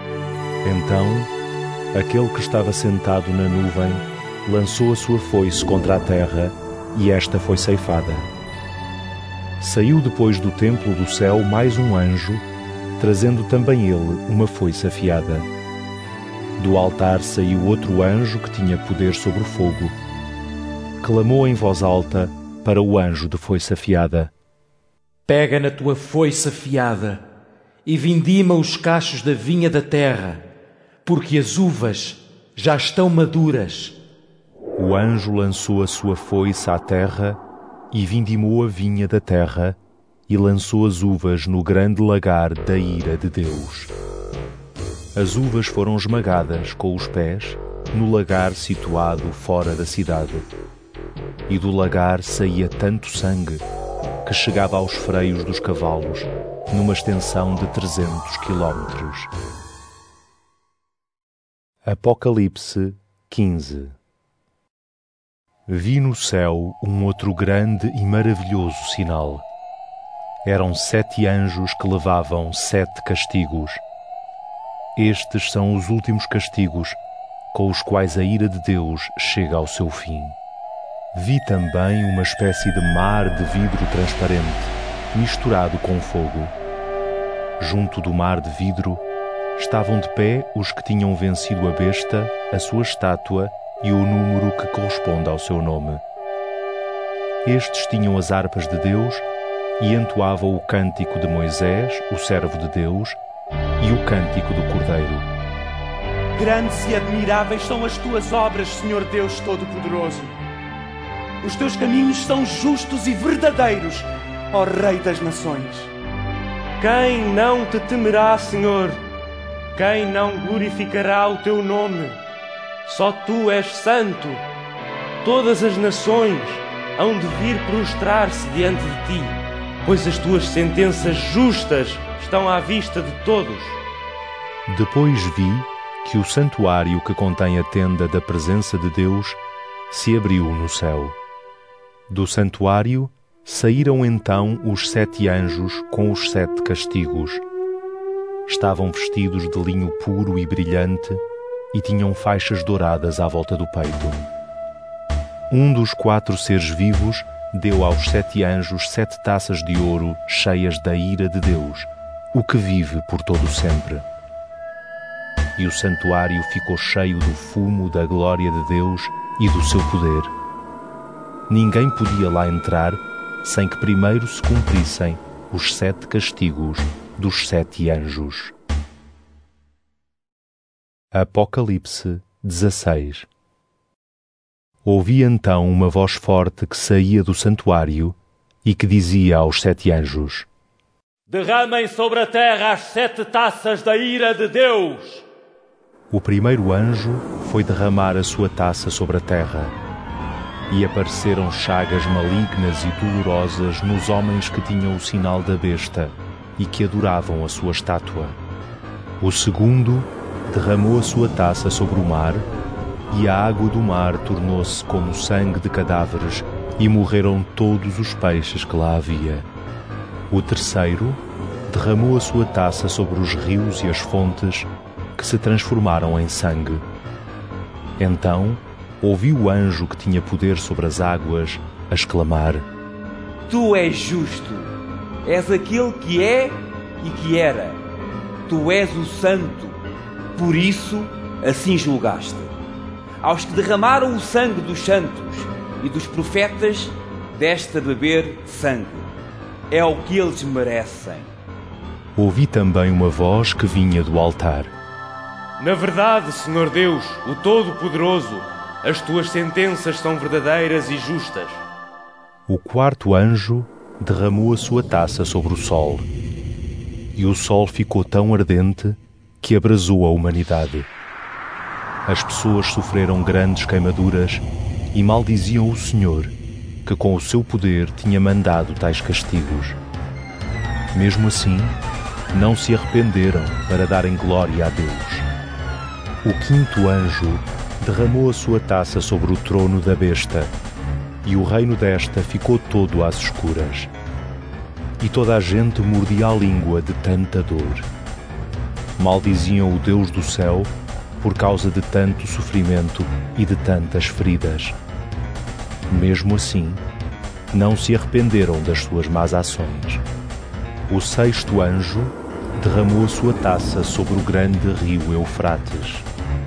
Então, aquele que estava sentado na nuvem lançou a sua foice contra a terra, e esta foi ceifada. Saiu depois do templo do céu mais um anjo, trazendo também ele uma foice afiada. Do altar saiu outro anjo que tinha poder sobre o fogo. Clamou em voz alta para o anjo de foice afiada: Pega na tua foice afiada e vindima os cachos da vinha da terra, porque as uvas já estão maduras. O anjo lançou a sua foice à terra e vindimou a vinha da terra e lançou as uvas no grande lagar da ira de Deus. As uvas foram esmagadas com os pés no lagar situado fora da cidade. E do lagar saía tanto sangue que chegava aos freios dos cavalos, numa extensão de trezentos quilómetros. Apocalipse quinze. Vi no céu um outro grande e maravilhoso sinal. Eram sete anjos que levavam sete castigos. Estes são os últimos castigos com os quais a ira de Deus chega ao seu fim. Vi também uma espécie de mar de vidro transparente, misturado com fogo. Junto do mar de vidro estavam de pé os que tinham vencido a besta, a sua estátua e o número que corresponde ao seu nome. Estes tinham as harpas de Deus e entoavam o cântico de Moisés, o servo de Deus, e o cântico do Cordeiro. Grandes e admiráveis são as tuas obras, Senhor Deus Todo-Poderoso. Os teus caminhos são justos e verdadeiros, ó Rei das Nações. Quem não te temerá, Senhor? Quem não glorificará o teu nome? Só tu és santo. Todas as nações hão de vir prostrar-se diante de ti, pois as tuas sentenças justas estão à vista de todos. Depois vi que o santuário que contém a tenda da presença de Deus se abriu no céu. Do santuário saíram então os sete anjos com os sete castigos. Estavam vestidos de linho puro e brilhante e tinham faixas douradas à volta do peito. Um dos quatro seres vivos deu aos sete anjos sete taças de ouro cheias da ira de Deus, o que vive por todo sempre. E o santuário ficou cheio do fumo da glória de Deus e do seu poder. Ninguém podia lá entrar sem que primeiro se cumprissem os sete castigos dos sete anjos. Apocalipse dezasseis. Ouvi então uma voz forte que saía do santuário e que dizia aos sete anjos: Derramem sobre a terra as sete taças da ira de Deus. O primeiro anjo foi derramar a sua taça sobre a terra, e apareceram chagas malignas e dolorosas nos homens que tinham o sinal da besta e que adoravam a sua estátua. O segundo derramou a sua taça sobre o mar, e a água do mar tornou-se como sangue de cadáveres, e morreram todos os peixes que lá havia. O terceiro derramou a sua taça sobre os rios e as fontes, que se transformaram em sangue. Então ouvi o anjo que tinha poder sobre as águas a exclamar: Tu és justo, és aquele que é e que era. Tu és o santo, por isso assim julgaste. Aos que derramaram o sangue dos santos e dos profetas, deste a beber sangue. É o que eles merecem. Ouvi também uma voz que vinha do altar: Na verdade, Senhor Deus, o Todo-Poderoso, as tuas sentenças são verdadeiras e justas. O quarto anjo derramou a sua taça sobre o sol, e o sol ficou tão ardente que abrasou a humanidade. As pessoas sofreram grandes queimaduras e maldiziam o Senhor, que com o seu poder tinha mandado tais castigos. Mesmo assim, não se arrependeram para darem glória a Deus. O quinto anjo derramou a sua taça sobre o trono da besta, e o reino desta ficou todo às escuras. E toda a gente mordia a língua de tanta dor. Maldiziam o Deus do céu por causa de tanto sofrimento e de tantas feridas. Mesmo assim, não se arrependeram das suas más ações. O sexto anjo derramou a sua taça sobre o grande rio Eufrates.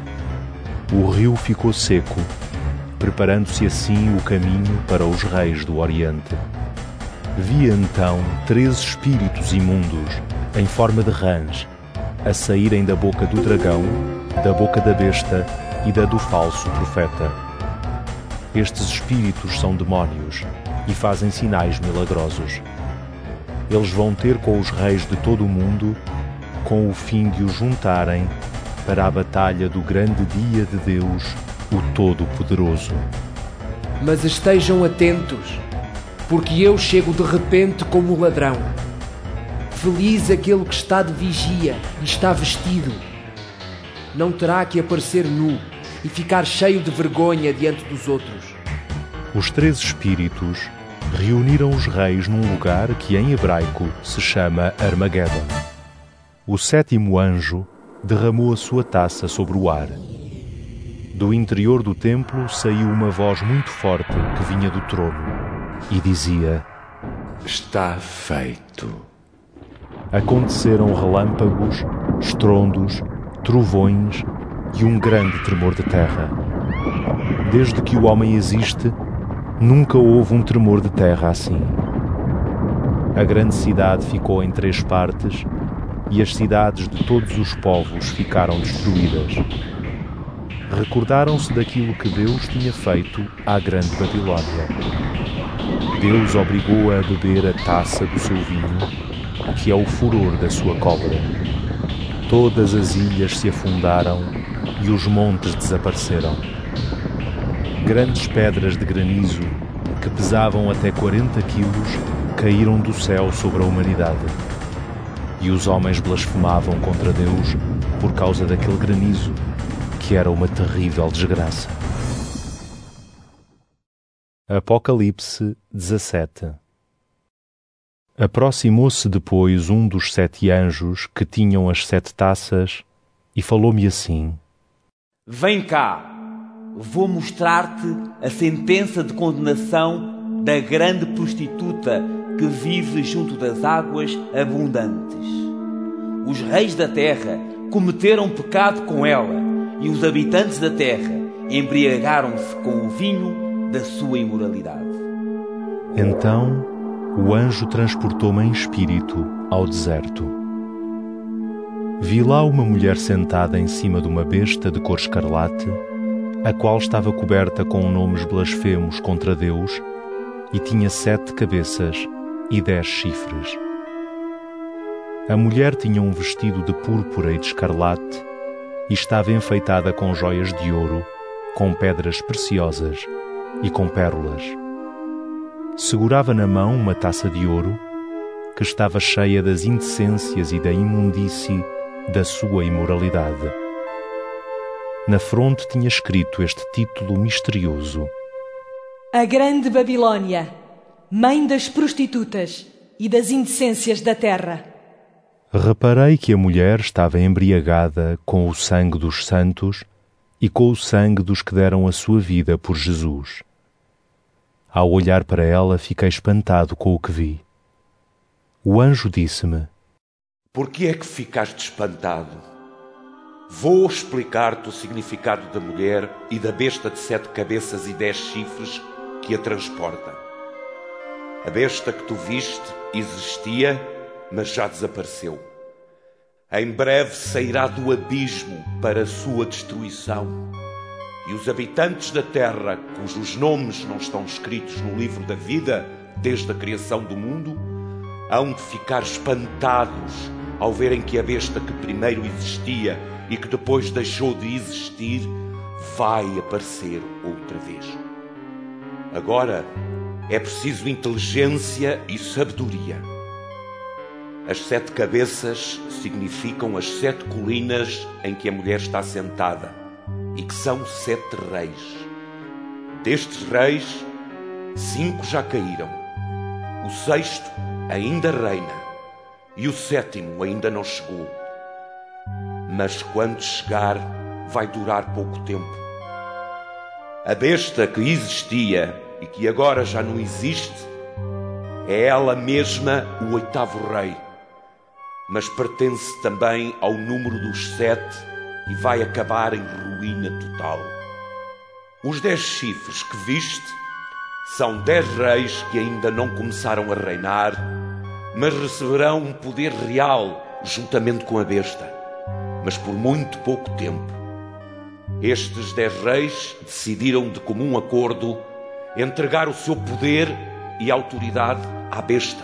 O rio ficou seco, preparando-se assim o caminho para os reis do Oriente. Vi então três espíritos imundos, em forma de rãs, a saírem da boca do dragão, da boca da besta e da do falso profeta. Estes espíritos são demónios e fazem sinais milagrosos. Eles vão ter com os reis de todo o mundo, com o fim de os juntarem para a batalha do grande dia de Deus, o Todo-Poderoso. Mas estejam atentos, porque eu chego de repente como ladrão. Feliz aquele que está de vigia e está vestido, não terá que aparecer nu e ficar cheio de vergonha diante dos outros. Os três espíritos reuniram os reis num lugar que em hebraico se chama Armagedon. O sétimo anjo derramou a sua taça sobre o ar. Do interior do templo saiu uma voz muito forte que vinha do trono e dizia: Está feito. Aconteceram relâmpagos, estrondos, trovões e um grande tremor de terra. Desde que o homem existe, nunca houve um tremor de terra assim. A grande cidade ficou em três partes e as cidades de todos os povos ficaram destruídas. Recordaram-se daquilo que Deus tinha feito à grande Babilônia. Deus obrigou-a a beber a taça do seu vinho, que é o furor da sua cólera. Todas as ilhas se afundaram e os montes desapareceram. Grandes pedras de granizo, que pesavam até quarenta quilos, caíram do céu sobre a humanidade. E os homens blasfemavam contra Deus por causa daquele granizo, que era uma terrível desgraça. Apocalipse dezassete. Aproximou-se depois um dos sete anjos que tinham as sete taças e falou-me assim: Vem cá, vou mostrar-te a sentença de condenação da grande prostituta que vive junto das águas abundantes. Os reis da terra cometeram pecado com ela, e os habitantes da terra embriagaram-se com o vinho da sua imoralidade. Então o anjo transportou-me em espírito ao deserto. Vi lá uma mulher sentada em cima de uma besta de cor escarlate, a qual estava coberta com nomes blasfemos contra Deus e tinha sete cabeças e dez chifres. A mulher tinha um vestido de púrpura e de escarlate e estava enfeitada com joias de ouro, com pedras preciosas e com pérolas. Segurava na mão uma taça de ouro que estava cheia das indecências e da imundície da sua imoralidade. Na fronte tinha escrito este título misterioso: A Grande Babilônia, mãe das prostitutas e das indecências da terra. Reparei que a mulher estava embriagada com o sangue dos santos e com o sangue dos que deram a sua vida por Jesus. Ao olhar para ela, fiquei espantado com o que vi. O anjo disse-me: Por que é que ficaste espantado? Vou explicar-te o significado da mulher e da besta de sete cabeças e dez chifres que a transporta. A besta que tu viste existia, mas já desapareceu. Em breve sairá do abismo para a sua destruição. E os habitantes da terra, cujos nomes não estão escritos no livro da vida desde a criação do mundo, hão de ficar espantados ao verem que a besta que primeiro existia e que depois deixou de existir vai aparecer outra vez. Agora é preciso inteligência e sabedoria. As sete cabeças significam as sete colinas em que a mulher está sentada e que são sete reis. Destes reis, cinco já caíram. O sexto ainda reina e o sétimo ainda não chegou. Mas quando chegar, vai durar pouco tempo. A besta que existia e que agora já não existe é ela mesma o oitavo rei, mas pertence também ao número dos sete e vai acabar em ruína total. Os dez chifres que viste são dez reis que ainda não começaram a reinar, mas receberão um poder real juntamente com a besta, mas por muito pouco tempo. Estes dez reis decidiram de comum acordo entregar o seu poder e autoridade à besta.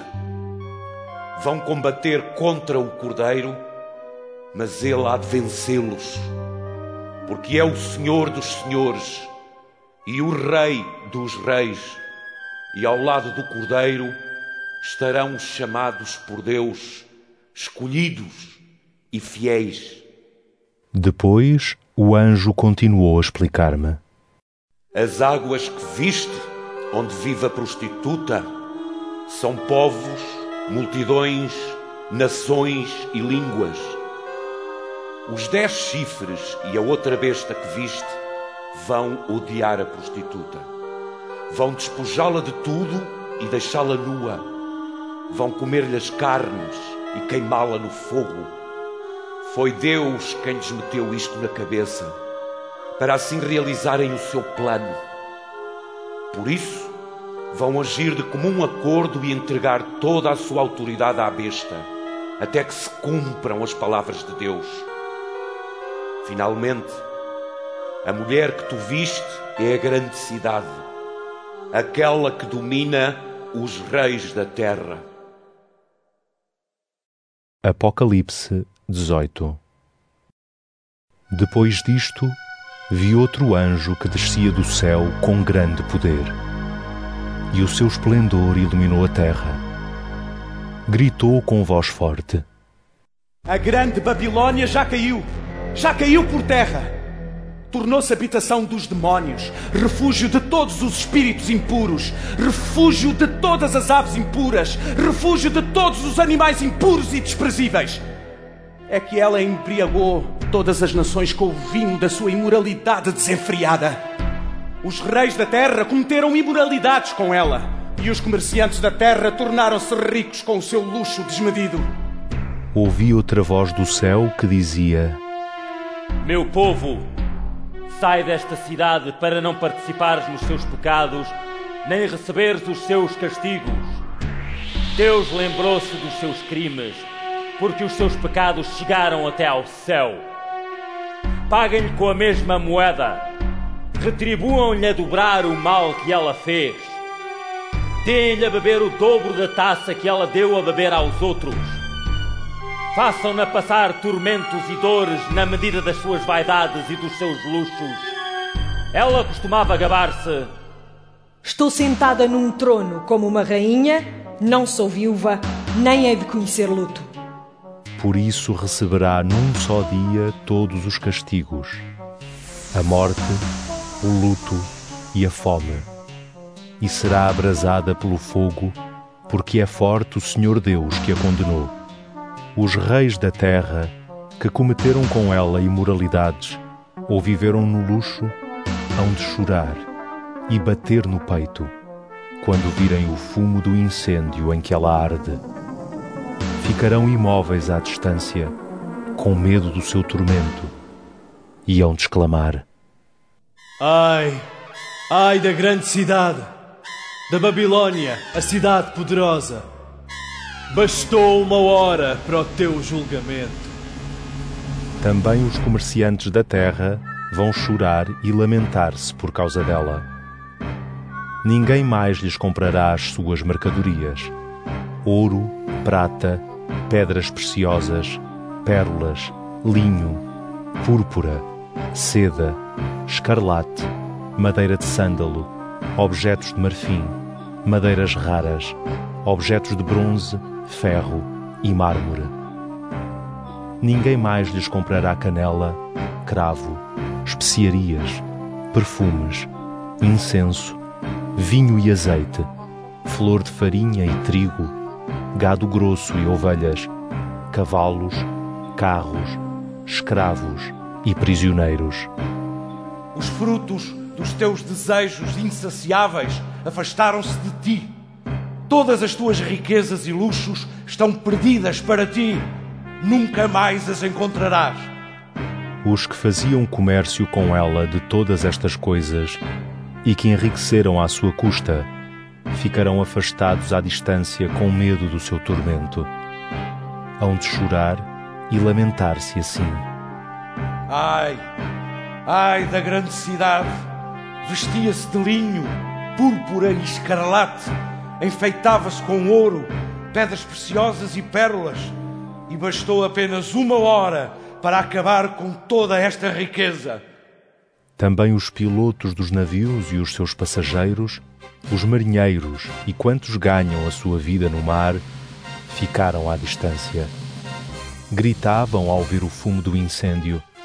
Vão combater contra o Cordeiro, mas ele há de vencê-los, porque é o Senhor dos senhores e o Rei dos reis, e ao lado do Cordeiro estarão os chamados por Deus, escolhidos e fiéis. Depois, o anjo continuou a explicar-me. As águas que viste, onde vive a prostituta, são povos, multidões, nações e línguas. Os dez chifres e a outra besta que viste vão odiar a prostituta. Vão despojá-la de tudo e deixá-la nua. Vão comer-lhe as carnes e queimá-la no fogo. Foi Deus quem lhes meteu isto na cabeça, para assim realizarem o seu plano. Por isso, vão agir de comum acordo e entregar toda a sua autoridade à besta, até que se cumpram as palavras de Deus. Finalmente, a mulher que tu viste é a grande cidade, aquela que domina os reis da terra. Apocalipse dezoito. Depois disto, vi outro anjo que descia do céu com grande poder, e o seu esplendor iluminou a terra. Gritou com voz forte: A grande Babilônia já caiu, já caiu por terra. Tornou-se habitação dos demónios, refúgio de todos os espíritos impuros, refúgio de todas as aves impuras, refúgio de todos os animais impuros e desprezíveis. É que ela embriagou todas as nações com o vinho da sua imoralidade desenfreada. Os reis da terra cometeram imoralidades com ela, e os comerciantes da terra tornaram-se ricos com o seu luxo desmedido. Ouvi outra voz do céu que dizia: Meu povo, sai desta cidade para não participares nos seus pecados, nem receberes os seus castigos. Deus lembrou-se dos seus crimes, porque os seus pecados chegaram até ao céu. Paguem-lhe com a mesma moeda, retribuam-lhe a dobrar o mal que ela fez. Deem-lhe a beber o dobro da taça que ela deu a beber aos outros. Façam-na passar tormentos e dores na medida das suas vaidades e dos seus luxos. Ela costumava gabar-se: Estou sentada num trono como uma rainha, não sou viúva, nem hei de conhecer luto. Por isso receberá num só dia todos os castigos: a morte, o luto e a fome. E será abrasada pelo fogo, porque é forte o Senhor Deus que a condenou. Os reis da terra, que cometeram com ela imoralidades ou viveram no luxo, hão de chorar e bater no peito quando virem o fumo do incêndio em que ela arde. Ficarão imóveis à distância, com medo do seu tormento, e hão de exclamar: Ai, ai da grande cidade, da Babilônia, a cidade poderosa. Bastou uma hora para o teu julgamento. Também os comerciantes da terra vão chorar e lamentar-se por causa dela. Ninguém mais lhes comprará as suas mercadorias: ouro, prata, pedras preciosas, pérolas, linho, púrpura, seda, escarlate, madeira de sândalo, objetos de marfim, madeiras raras, objetos de bronze, ferro e mármore. Ninguém mais lhes comprará canela, cravo, especiarias, perfumes, incenso, vinho e azeite, flor de farinha e trigo, gado grosso e ovelhas, cavalos, carros, escravos e prisioneiros. Os frutos dos teus desejos insaciáveis afastaram-se de ti. Todas as tuas riquezas e luxos estão perdidas para ti. Nunca mais as encontrarás. Os que faziam comércio com ela de todas estas coisas e que enriqueceram à sua custa, ficarão afastados à distância com medo do seu tormento. Hão de chorar e lamentar-se assim: Ai, ai da grande cidade! Vestia-se de linho, púrpura e escarlate, enfeitava-se com ouro, pedras preciosas e pérolas, e bastou apenas uma hora para acabar com toda esta riqueza. Também os pilotos dos navios e os seus passageiros, os marinheiros e quantos ganham a sua vida no mar, ficaram à distância. Gritavam ao ver o fumo do incêndio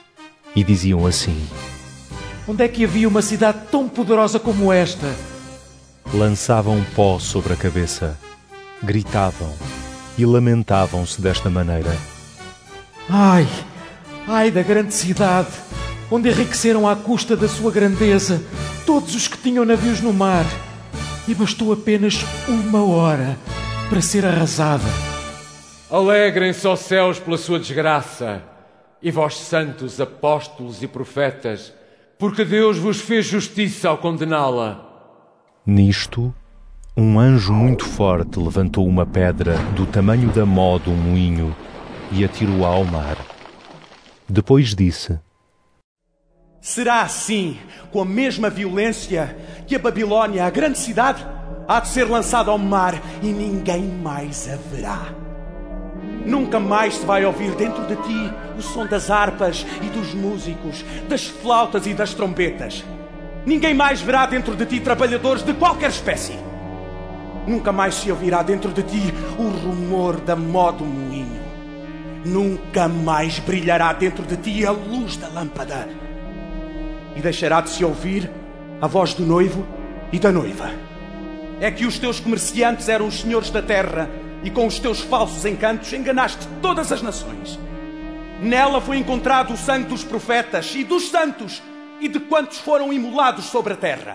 e diziam assim: Onde é que havia uma cidade tão poderosa como esta? Lançavam pó sobre a cabeça, gritavam e lamentavam-se desta maneira: Ai, ai da grande cidade, onde enriqueceram à custa da sua grandeza todos os que tinham navios no mar, e bastou apenas uma hora para ser arrasada. Alegrem-se, ó céus, pela sua desgraça, e vós santos, apóstolos e profetas, porque Deus vos fez justiça ao condená-la. Nisto, um anjo muito forte levantou uma pedra do tamanho da mó de um moinho e atirou-a ao mar. Depois disse: Será assim, com a mesma violência, que a Babilónia, a grande cidade, há de ser lançada ao mar e ninguém mais a verá. Nunca mais se vai ouvir dentro de ti o som das harpas e dos músicos, das flautas e das trombetas. Ninguém mais verá dentro de ti trabalhadores de qualquer espécie. Nunca mais se ouvirá dentro de ti o rumor da mó do moinho. Nunca mais brilhará dentro de ti a luz da lâmpada. E deixará de se ouvir a voz do noivo e da noiva. É que os teus comerciantes eram os senhores da terra, e com os teus falsos encantos enganaste todas as nações. Nela foi encontrado o sangue dos profetas e dos santos e de quantos foram imolados sobre a terra.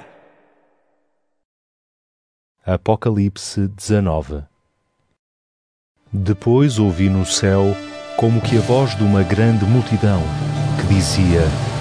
Apocalipse dezanove. Depois ouvi no céu como que a voz de uma grande multidão que dizia: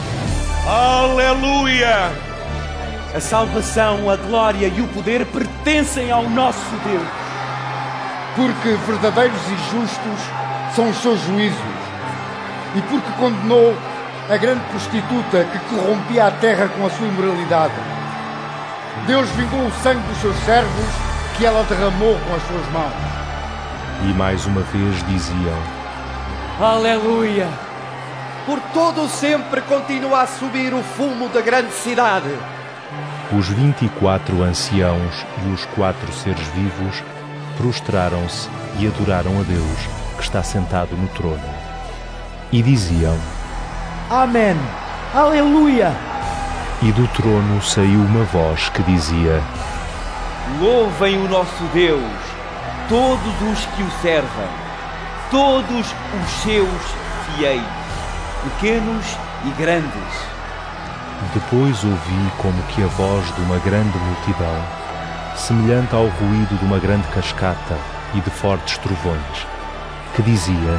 Aleluia! A salvação, a glória e o poder pertencem ao nosso Deus. Porque verdadeiros e justos são os seus juízos, e porque condenou a grande prostituta que corrompia a terra com a sua imoralidade. Deus vingou o sangue dos seus servos que ela derramou com as suas mãos. E mais uma vez diziam: Aleluia! Por todo o sempre continua a subir o fumo da grande cidade. Os vinte e quatro anciãos e os quatro seres vivos prostraram-se e adoraram a Deus, que está sentado no trono. E diziam: Amém! Aleluia! E do trono saiu uma voz que dizia: Louvem o nosso Deus, todos os que o servem, todos os seus fiéis, pequenos e grandes. Depois ouvi como que a voz de uma grande multidão, semelhante ao ruído de uma grande cascata e de fortes trovões, que dizia: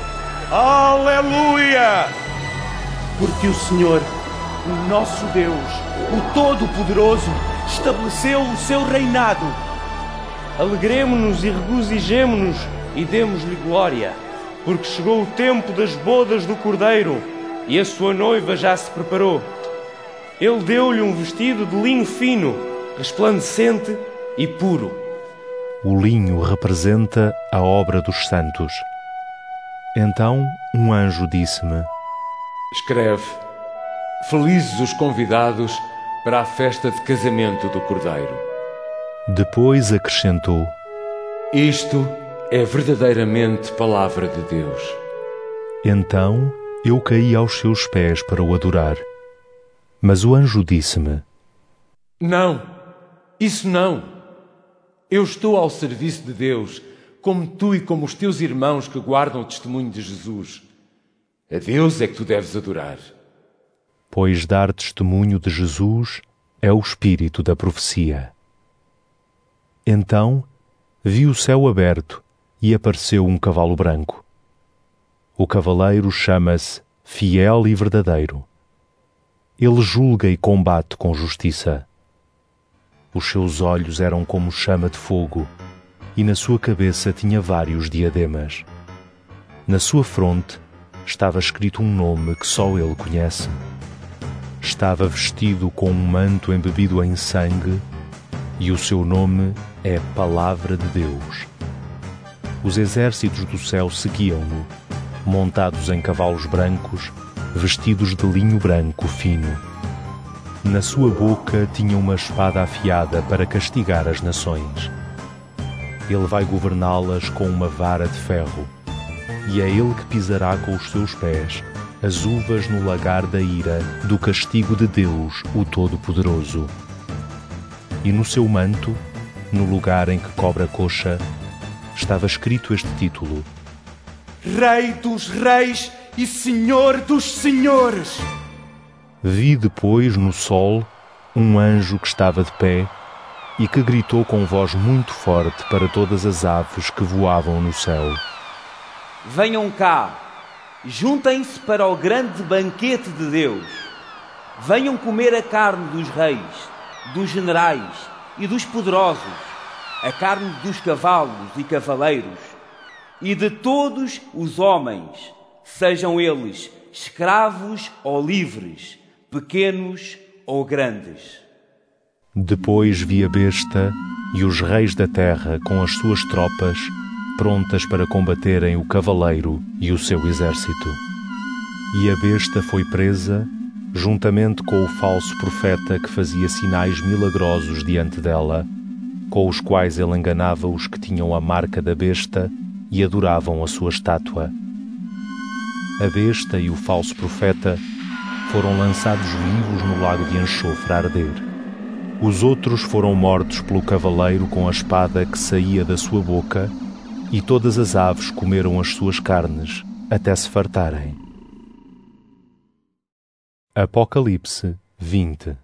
Aleluia! Porque o Senhor, o nosso Deus, o Todo-Poderoso, estabeleceu o seu reinado. Alegremo-nos e regozijemo-nos e demos-lhe glória, porque chegou o tempo das bodas do Cordeiro e a sua noiva já se preparou. Ele deu-lhe um vestido de linho fino, resplandecente e puro. O linho representa a obra dos santos. Então um anjo disse-me: Escreve: Felizes os convidados para a festa de casamento do Cordeiro. Depois acrescentou: Isto é verdadeiramente palavra de Deus. Então eu caí aos seus pés para o adorar. Mas o anjo disse-me: Não, isso não. Eu estou ao serviço de Deus, como tu e como os teus irmãos que guardam o testemunho de Jesus. A Deus é que tu deves adorar. Pois dar testemunho de Jesus é o espírito da profecia. Então vi o céu aberto e apareceu um cavalo branco. O cavaleiro chama-se Fiel e Verdadeiro. Ele julga e combate com justiça. Os seus olhos eram como chama de fogo, e na sua cabeça tinha vários diademas. Na sua fronte estava escrito um nome que só ele conhece. Estava vestido com um manto embebido em sangue, e o seu nome é Palavra de Deus. Os exércitos do céu seguiam-no, montados em cavalos brancos, vestidos de linho branco fino. Na sua boca tinha uma espada afiada para castigar as nações. Ele vai governá-las com uma vara de ferro, e é ele que pisará com os seus pés as uvas no lagar da ira do castigo de Deus, o Todo-Poderoso. E no seu manto, no lugar em que cobre a coxa, estava escrito este título: Rei dos Reis e Senhor dos Senhores. Vi depois no sol um anjo que estava de pé e que gritou com voz muito forte para todas as aves que voavam no céu: Venham cá, juntem-se para o grande banquete de Deus. Venham comer a carne dos reis, dos generais e dos poderosos, a carne dos cavalos e cavaleiros, e de todos os homens, sejam eles escravos ou livres, pequenos ou grandes. Depois vi a besta e os reis da terra com as suas tropas prontas para combaterem o cavaleiro e o seu exército. E a besta foi presa, juntamente com o falso profeta que fazia sinais milagrosos diante dela, com os quais ele enganava os que tinham a marca da besta e adoravam a sua estátua. A besta e o falso profeta foram lançados vivos no lago de enxofre a arder. Os outros foram mortos pelo cavaleiro com a espada que saía da sua boca, e todas as aves comeram as suas carnes até se fartarem. Apocalipse vinte.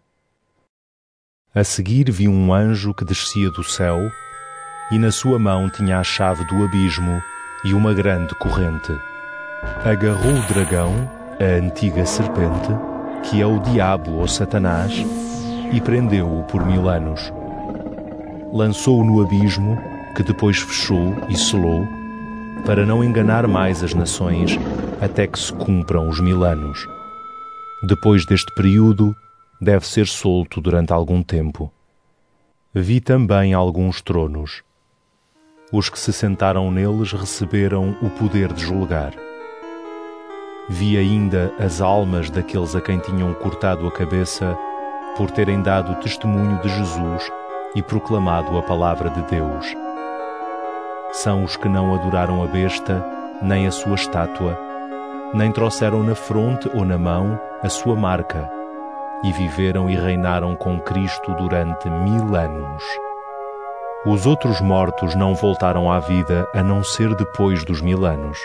A seguir vi um anjo que descia do céu, e na sua mão tinha a chave do abismo e uma grande corrente. Agarrou o dragão, a antiga serpente, que é o diabo ou Satanás, e prendeu-o por mil anos. Lançou-o no abismo, que depois fechou e selou, para não enganar mais as nações até que se cumpram os mil anos. Depois deste período, deve ser solto durante algum tempo. Vi também alguns tronos. Os que se sentaram neles receberam o poder de julgar. Vi ainda as almas daqueles a quem tinham cortado a cabeça por terem dado testemunho de Jesus e proclamado a palavra de Deus. São os que não adoraram a besta, nem a sua estátua, nem trouxeram na fronte ou na mão a sua marca, e viveram e reinaram com Cristo durante mil anos. Os outros mortos não voltaram à vida a não ser depois dos mil anos.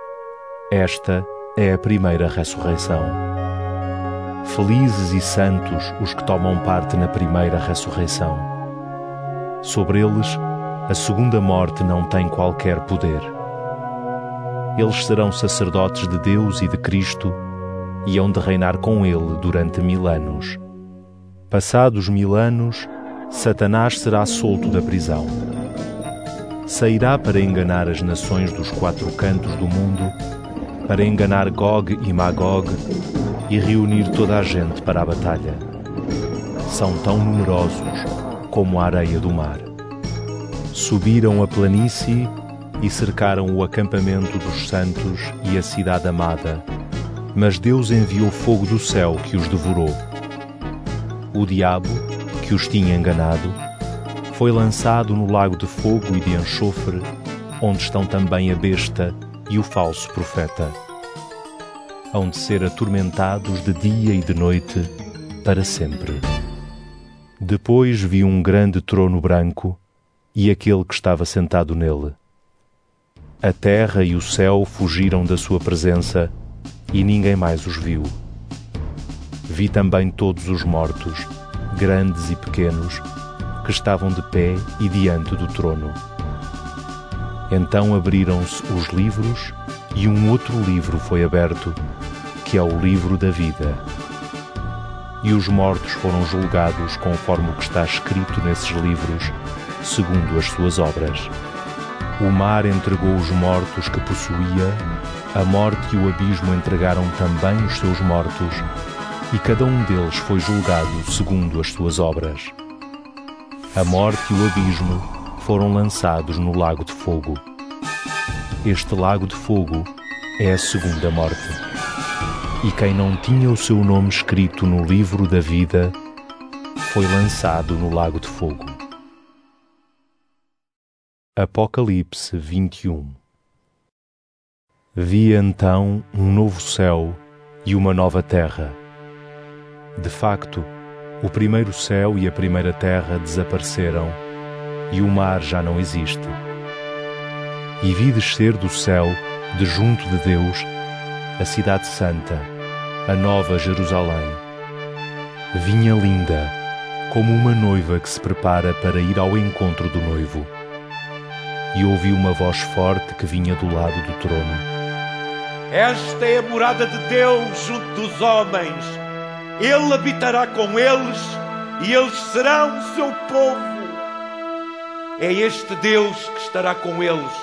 Esta é a primeira ressurreição. Felizes e santos os que tomam parte na primeira ressurreição. Sobre eles, a segunda morte não tem qualquer poder. Eles serão sacerdotes de Deus e de Cristo e hão de reinar com Ele durante mil anos. Passados mil anos, Satanás será solto da prisão. Sairá para enganar as nações dos quatro cantos do mundo, para enganar Gog e Magog e reunir toda a gente para a batalha. São tão numerosos como a areia do mar. Subiram a planície e cercaram o acampamento dos santos e a cidade amada, mas Deus enviou fogo do céu que os devorou. O diabo, que os tinha enganado, foi lançado no lago de fogo e de enxofre, onde estão também a besta e o falso profeta. Hão de ser atormentados de dia e de noite para sempre. Depois vi um grande trono branco e aquele que estava sentado nele. A terra e o céu fugiram da sua presença e ninguém mais os viu. Vi também todos os mortos, grandes e pequenos, que estavam de pé e diante do trono. Então abriram-se os livros e um outro livro foi aberto, que é o livro da vida. E os mortos foram julgados conforme o que está escrito nesses livros, segundo as suas obras. O mar entregou os mortos que possuía, a morte e o abismo entregaram também os seus mortos, e cada um deles foi julgado segundo as suas obras. A morte e o abismo foram lançados no lago de fogo. Este lago de fogo é a segunda morte. E quem não tinha o seu nome escrito no livro da vida foi lançado no lago de fogo. Apocalipse vinte e um. Vi então um novo céu e uma nova terra. De facto, o primeiro céu e a primeira terra desapareceram, e o mar já não existe. E vi descer do céu, de junto de Deus, a cidade santa, a nova Jerusalém. Vinha linda, como uma noiva que se prepara para ir ao encontro do noivo. E ouvi uma voz forte que vinha do lado do trono. Esta é a morada de Deus junto dos homens. Ele habitará com eles e eles serão o seu povo. É este Deus que estará com eles.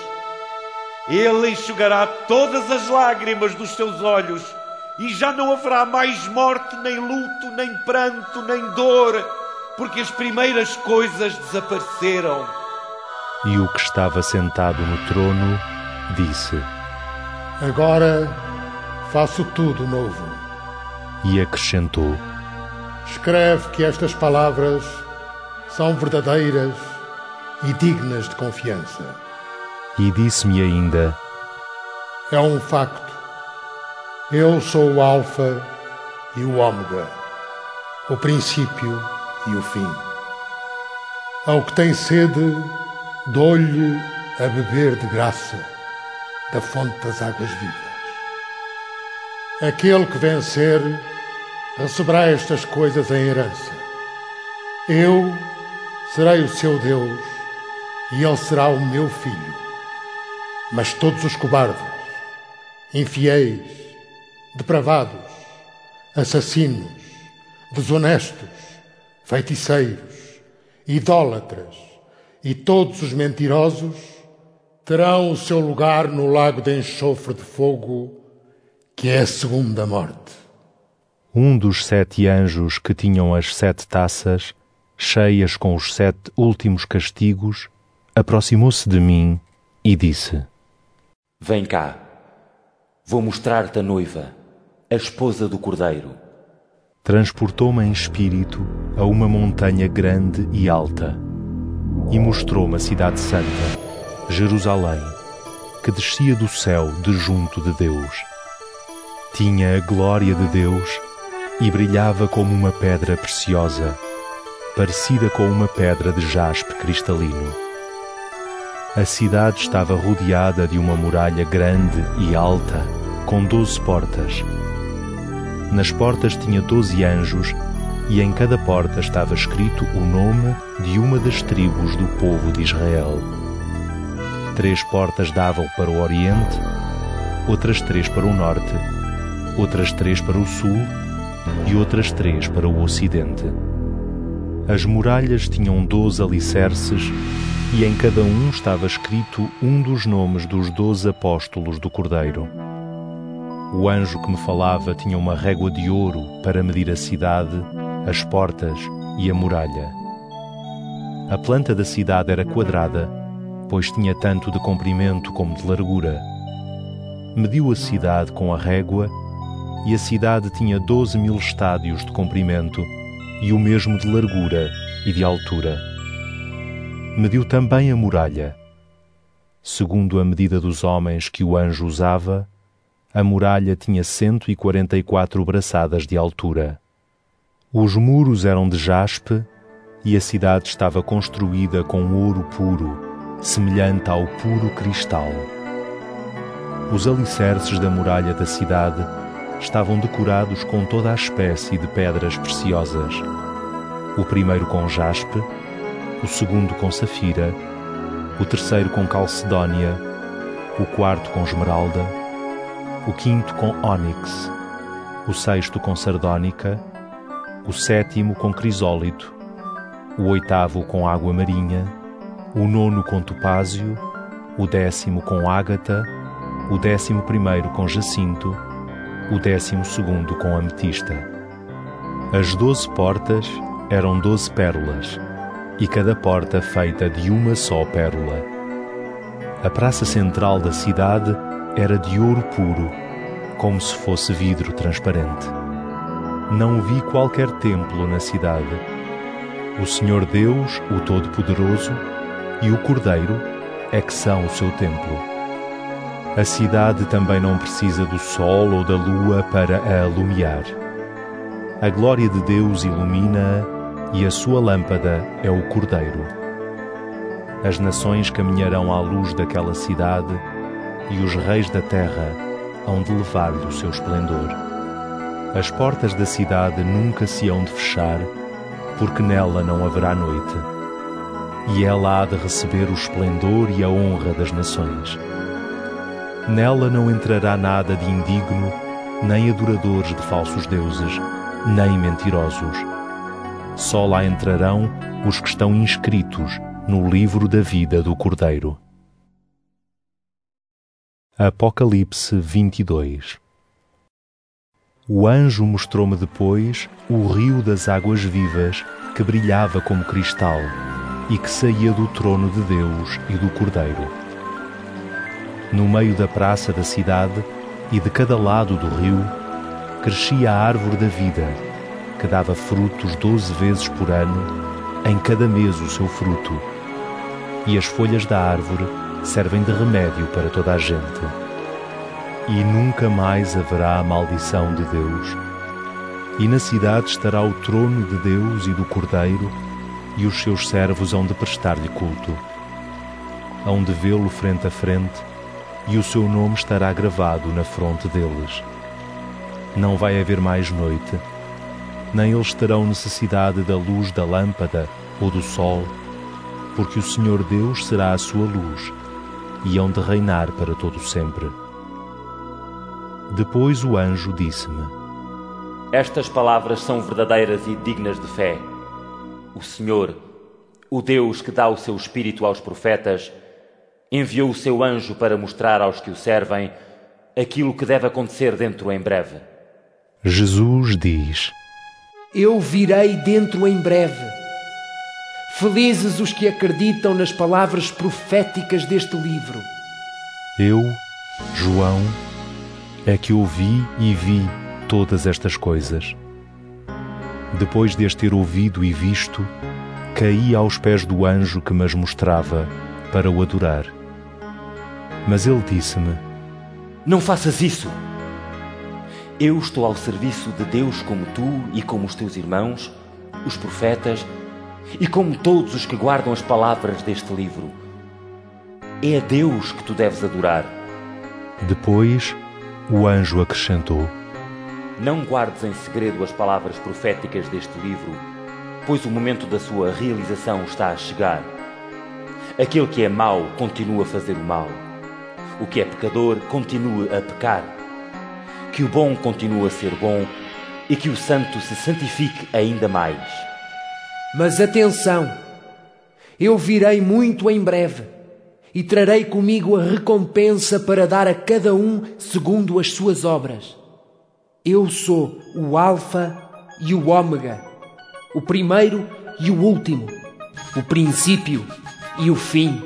Ele enxugará todas as lágrimas dos seus olhos e já não haverá mais morte, nem luto, nem pranto, nem dor, porque as primeiras coisas desapareceram. E o que estava sentado no trono disse: Agora faço tudo novo. E acrescentou: Escreve que estas palavras são verdadeiras e dignas de confiança. E disse-me ainda: É um facto. Eu sou o Alfa e o Ômega, o princípio e o fim. Ao que tem sede, dou-lhe a beber de graça da fonte das águas vivas. Aquele que vencer receberá estas coisas em herança. Eu serei o seu Deus e ele será o meu filho. Mas todos os cobardes, infiéis, depravados, assassinos, desonestos, feiticeiros, idólatras e todos os mentirosos terão o seu lugar no lago de enxofre de fogo, que é a segunda morte. Um dos sete anjos que tinham as sete taças, cheias com os sete últimos castigos, aproximou-se de mim e disse: Vem cá, vou mostrar-te a noiva, a esposa do Cordeiro. Transportou-me em espírito a uma montanha grande e alta e mostrou-me a cidade santa, Jerusalém, que descia do céu de junto de Deus. Tinha a glória de Deus e brilhava como uma pedra preciosa, parecida com uma pedra de jaspe cristalino. A cidade estava rodeada de uma muralha grande e alta, com doze portas. Nas portas tinha doze anjos, e em cada porta estava escrito o nome de uma das tribos do povo de Israel. Três portas davam para o oriente, outras três para o norte, outras três para o sul e outras três para o ocidente. As muralhas tinham doze alicerces, e em cada um estava escrito um dos nomes dos doze apóstolos do Cordeiro. O anjo que me falava tinha uma régua de ouro para medir a cidade, as portas e a muralha. A planta da cidade era quadrada, pois tinha tanto de comprimento como de largura. Mediu a cidade com a régua, e a cidade tinha doze mil estádios de comprimento e o mesmo de largura e de altura. Mediu também a muralha. Segundo a medida dos homens que o anjo usava, a muralha tinha cento e quarenta e quatro braçadas de altura. Os muros eram de jaspe e a cidade estava construída com ouro puro, semelhante ao puro cristal. Os alicerces da muralha da cidade estavam decorados com toda a espécie de pedras preciosas. O primeiro com jaspe, o segundo com safira, o terceiro com calcedónia, o quarto com esmeralda, o quinto com ónix, o sexto com sardónica, o sétimo com crisólito, o oitavo com água marinha, o nono com topázio, o décimo com ágata, o décimo primeiro com jacinto, o décimo segundo com ametista. As doze portas eram doze pérolas, e cada porta feita de uma só pérola. A praça central da cidade era de ouro puro, como se fosse vidro transparente. Não vi qualquer templo na cidade. O Senhor Deus, o Todo-Poderoso, e o Cordeiro é que são o seu templo. A cidade também não precisa do sol ou da lua para a alumiar. A glória de Deus ilumina-a e a sua lâmpada é o Cordeiro. As nações caminharão à luz daquela cidade e os reis da terra hão de levar-lhe o seu esplendor. As portas da cidade nunca se hão de fechar, porque nela não haverá noite. E ela há de receber o esplendor e a honra das nações. Nela não entrará nada de indigno, nem adoradores de falsos deuses, nem mentirosos. Só lá entrarão os que estão inscritos no livro da vida do Cordeiro. Apocalipse vinte e dois. O anjo mostrou-me depois o rio das águas vivas que brilhava como cristal e que saía do trono de Deus e do Cordeiro. No meio da praça da cidade e de cada lado do rio, crescia a árvore da vida, que dava frutos doze vezes por ano, em cada mês o seu fruto. E as folhas da árvore servem de remédio para toda a gente. E nunca mais haverá a maldição de Deus. E na cidade estará o trono de Deus e do Cordeiro, e os seus servos hão de prestar-lhe culto. Hão de vê-lo frente a frente, e o seu nome estará gravado na fronte deles. Não vai haver mais noite, nem eles terão necessidade da luz da lâmpada ou do sol, porque o Senhor Deus será a sua luz, e hão de reinar para todo sempre. Depois o anjo disse-me: Estas palavras são verdadeiras e dignas de fé. O Senhor, o Deus que dá o seu Espírito aos profetas, enviou o seu anjo para mostrar aos que o servem aquilo que deve acontecer dentro em breve. Jesus diz: Eu virei dentro em breve. Felizes os que acreditam nas palavras proféticas deste livro. Eu, João, é que ouvi e vi todas estas coisas. Depois de as ter ouvido e visto, caí aos pés do anjo que me as mostrava para o adorar. Mas ele disse-me: Não faças isso! Eu estou ao serviço de Deus como tu e como os teus irmãos, os profetas, e como todos os que guardam as palavras deste livro. É a Deus que tu deves adorar. Depois o anjo acrescentou: Não guardes em segredo as palavras proféticas deste livro, pois o momento da sua realização está a chegar. Aquele que é mau continua a fazer o mal. O que é pecador continua a pecar. Que o bom continue a ser bom e que o santo se santifique ainda mais. Mas atenção, eu virei muito em breve e trarei comigo a recompensa para dar a cada um segundo as suas obras. Eu sou o Alfa e o Ômega, o primeiro e o último, o princípio e o fim.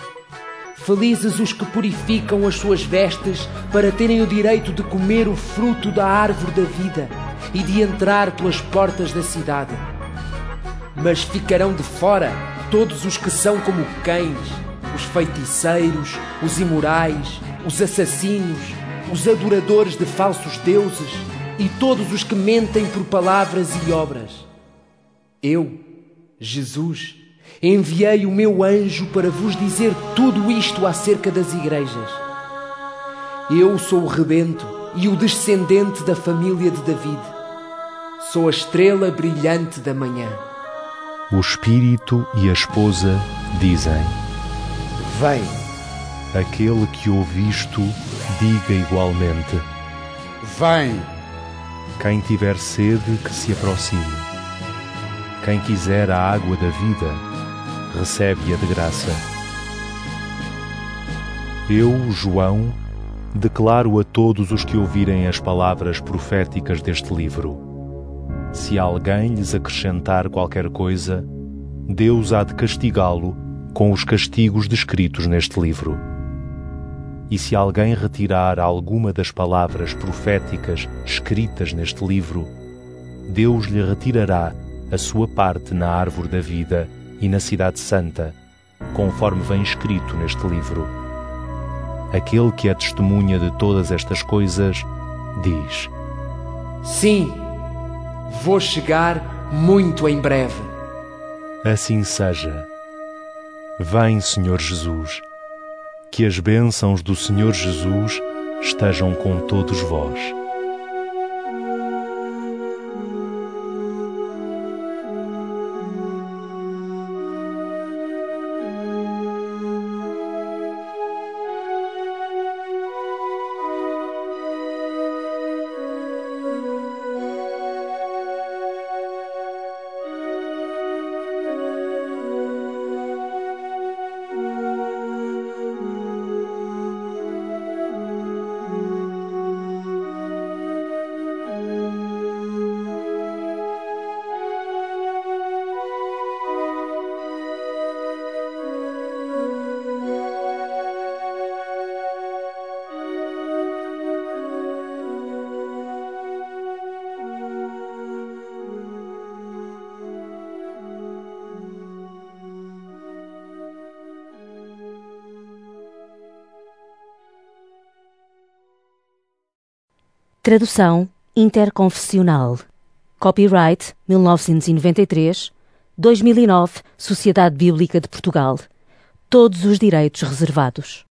Felizes os que purificam as suas vestes para terem o direito de comer o fruto da árvore da vida e de entrar pelas portas da cidade. Mas ficarão de fora todos os que são como cães, os feiticeiros, os imorais, os assassinos, os adoradores de falsos deuses e todos os que mentem por palavras e obras. Eu, Jesus, enviei o meu anjo para vos dizer tudo isto acerca das igrejas. Eu sou o rebento e o descendente da família de David. Sou a estrela brilhante da manhã. O Espírito e a esposa dizem: Vem. Aquele que ouve isto, diga igualmente: Vem. Quem tiver sede, que se aproxime. Quem quiser a água da vida, recebe-a de graça. Eu, João, declaro a todos os que ouvirem as palavras proféticas deste livro: se alguém lhes acrescentar qualquer coisa, Deus há de castigá-lo com os castigos descritos neste livro. E se alguém retirar alguma das palavras proféticas escritas neste livro, Deus lhe retirará a sua parte na árvore da vida e na cidade santa, conforme vem escrito neste livro. aquele que é testemunha de todas estas coisas, diz: Sim, vou chegar muito em breve. Assim seja. Vem, Senhor Jesus. Que as bênçãos do Senhor Jesus estejam com todos vós. Tradução interconfessional. Copyright mil novecentos e noventa e três, dois mil e nove, Sociedade Bíblica de Portugal. Todos os direitos reservados.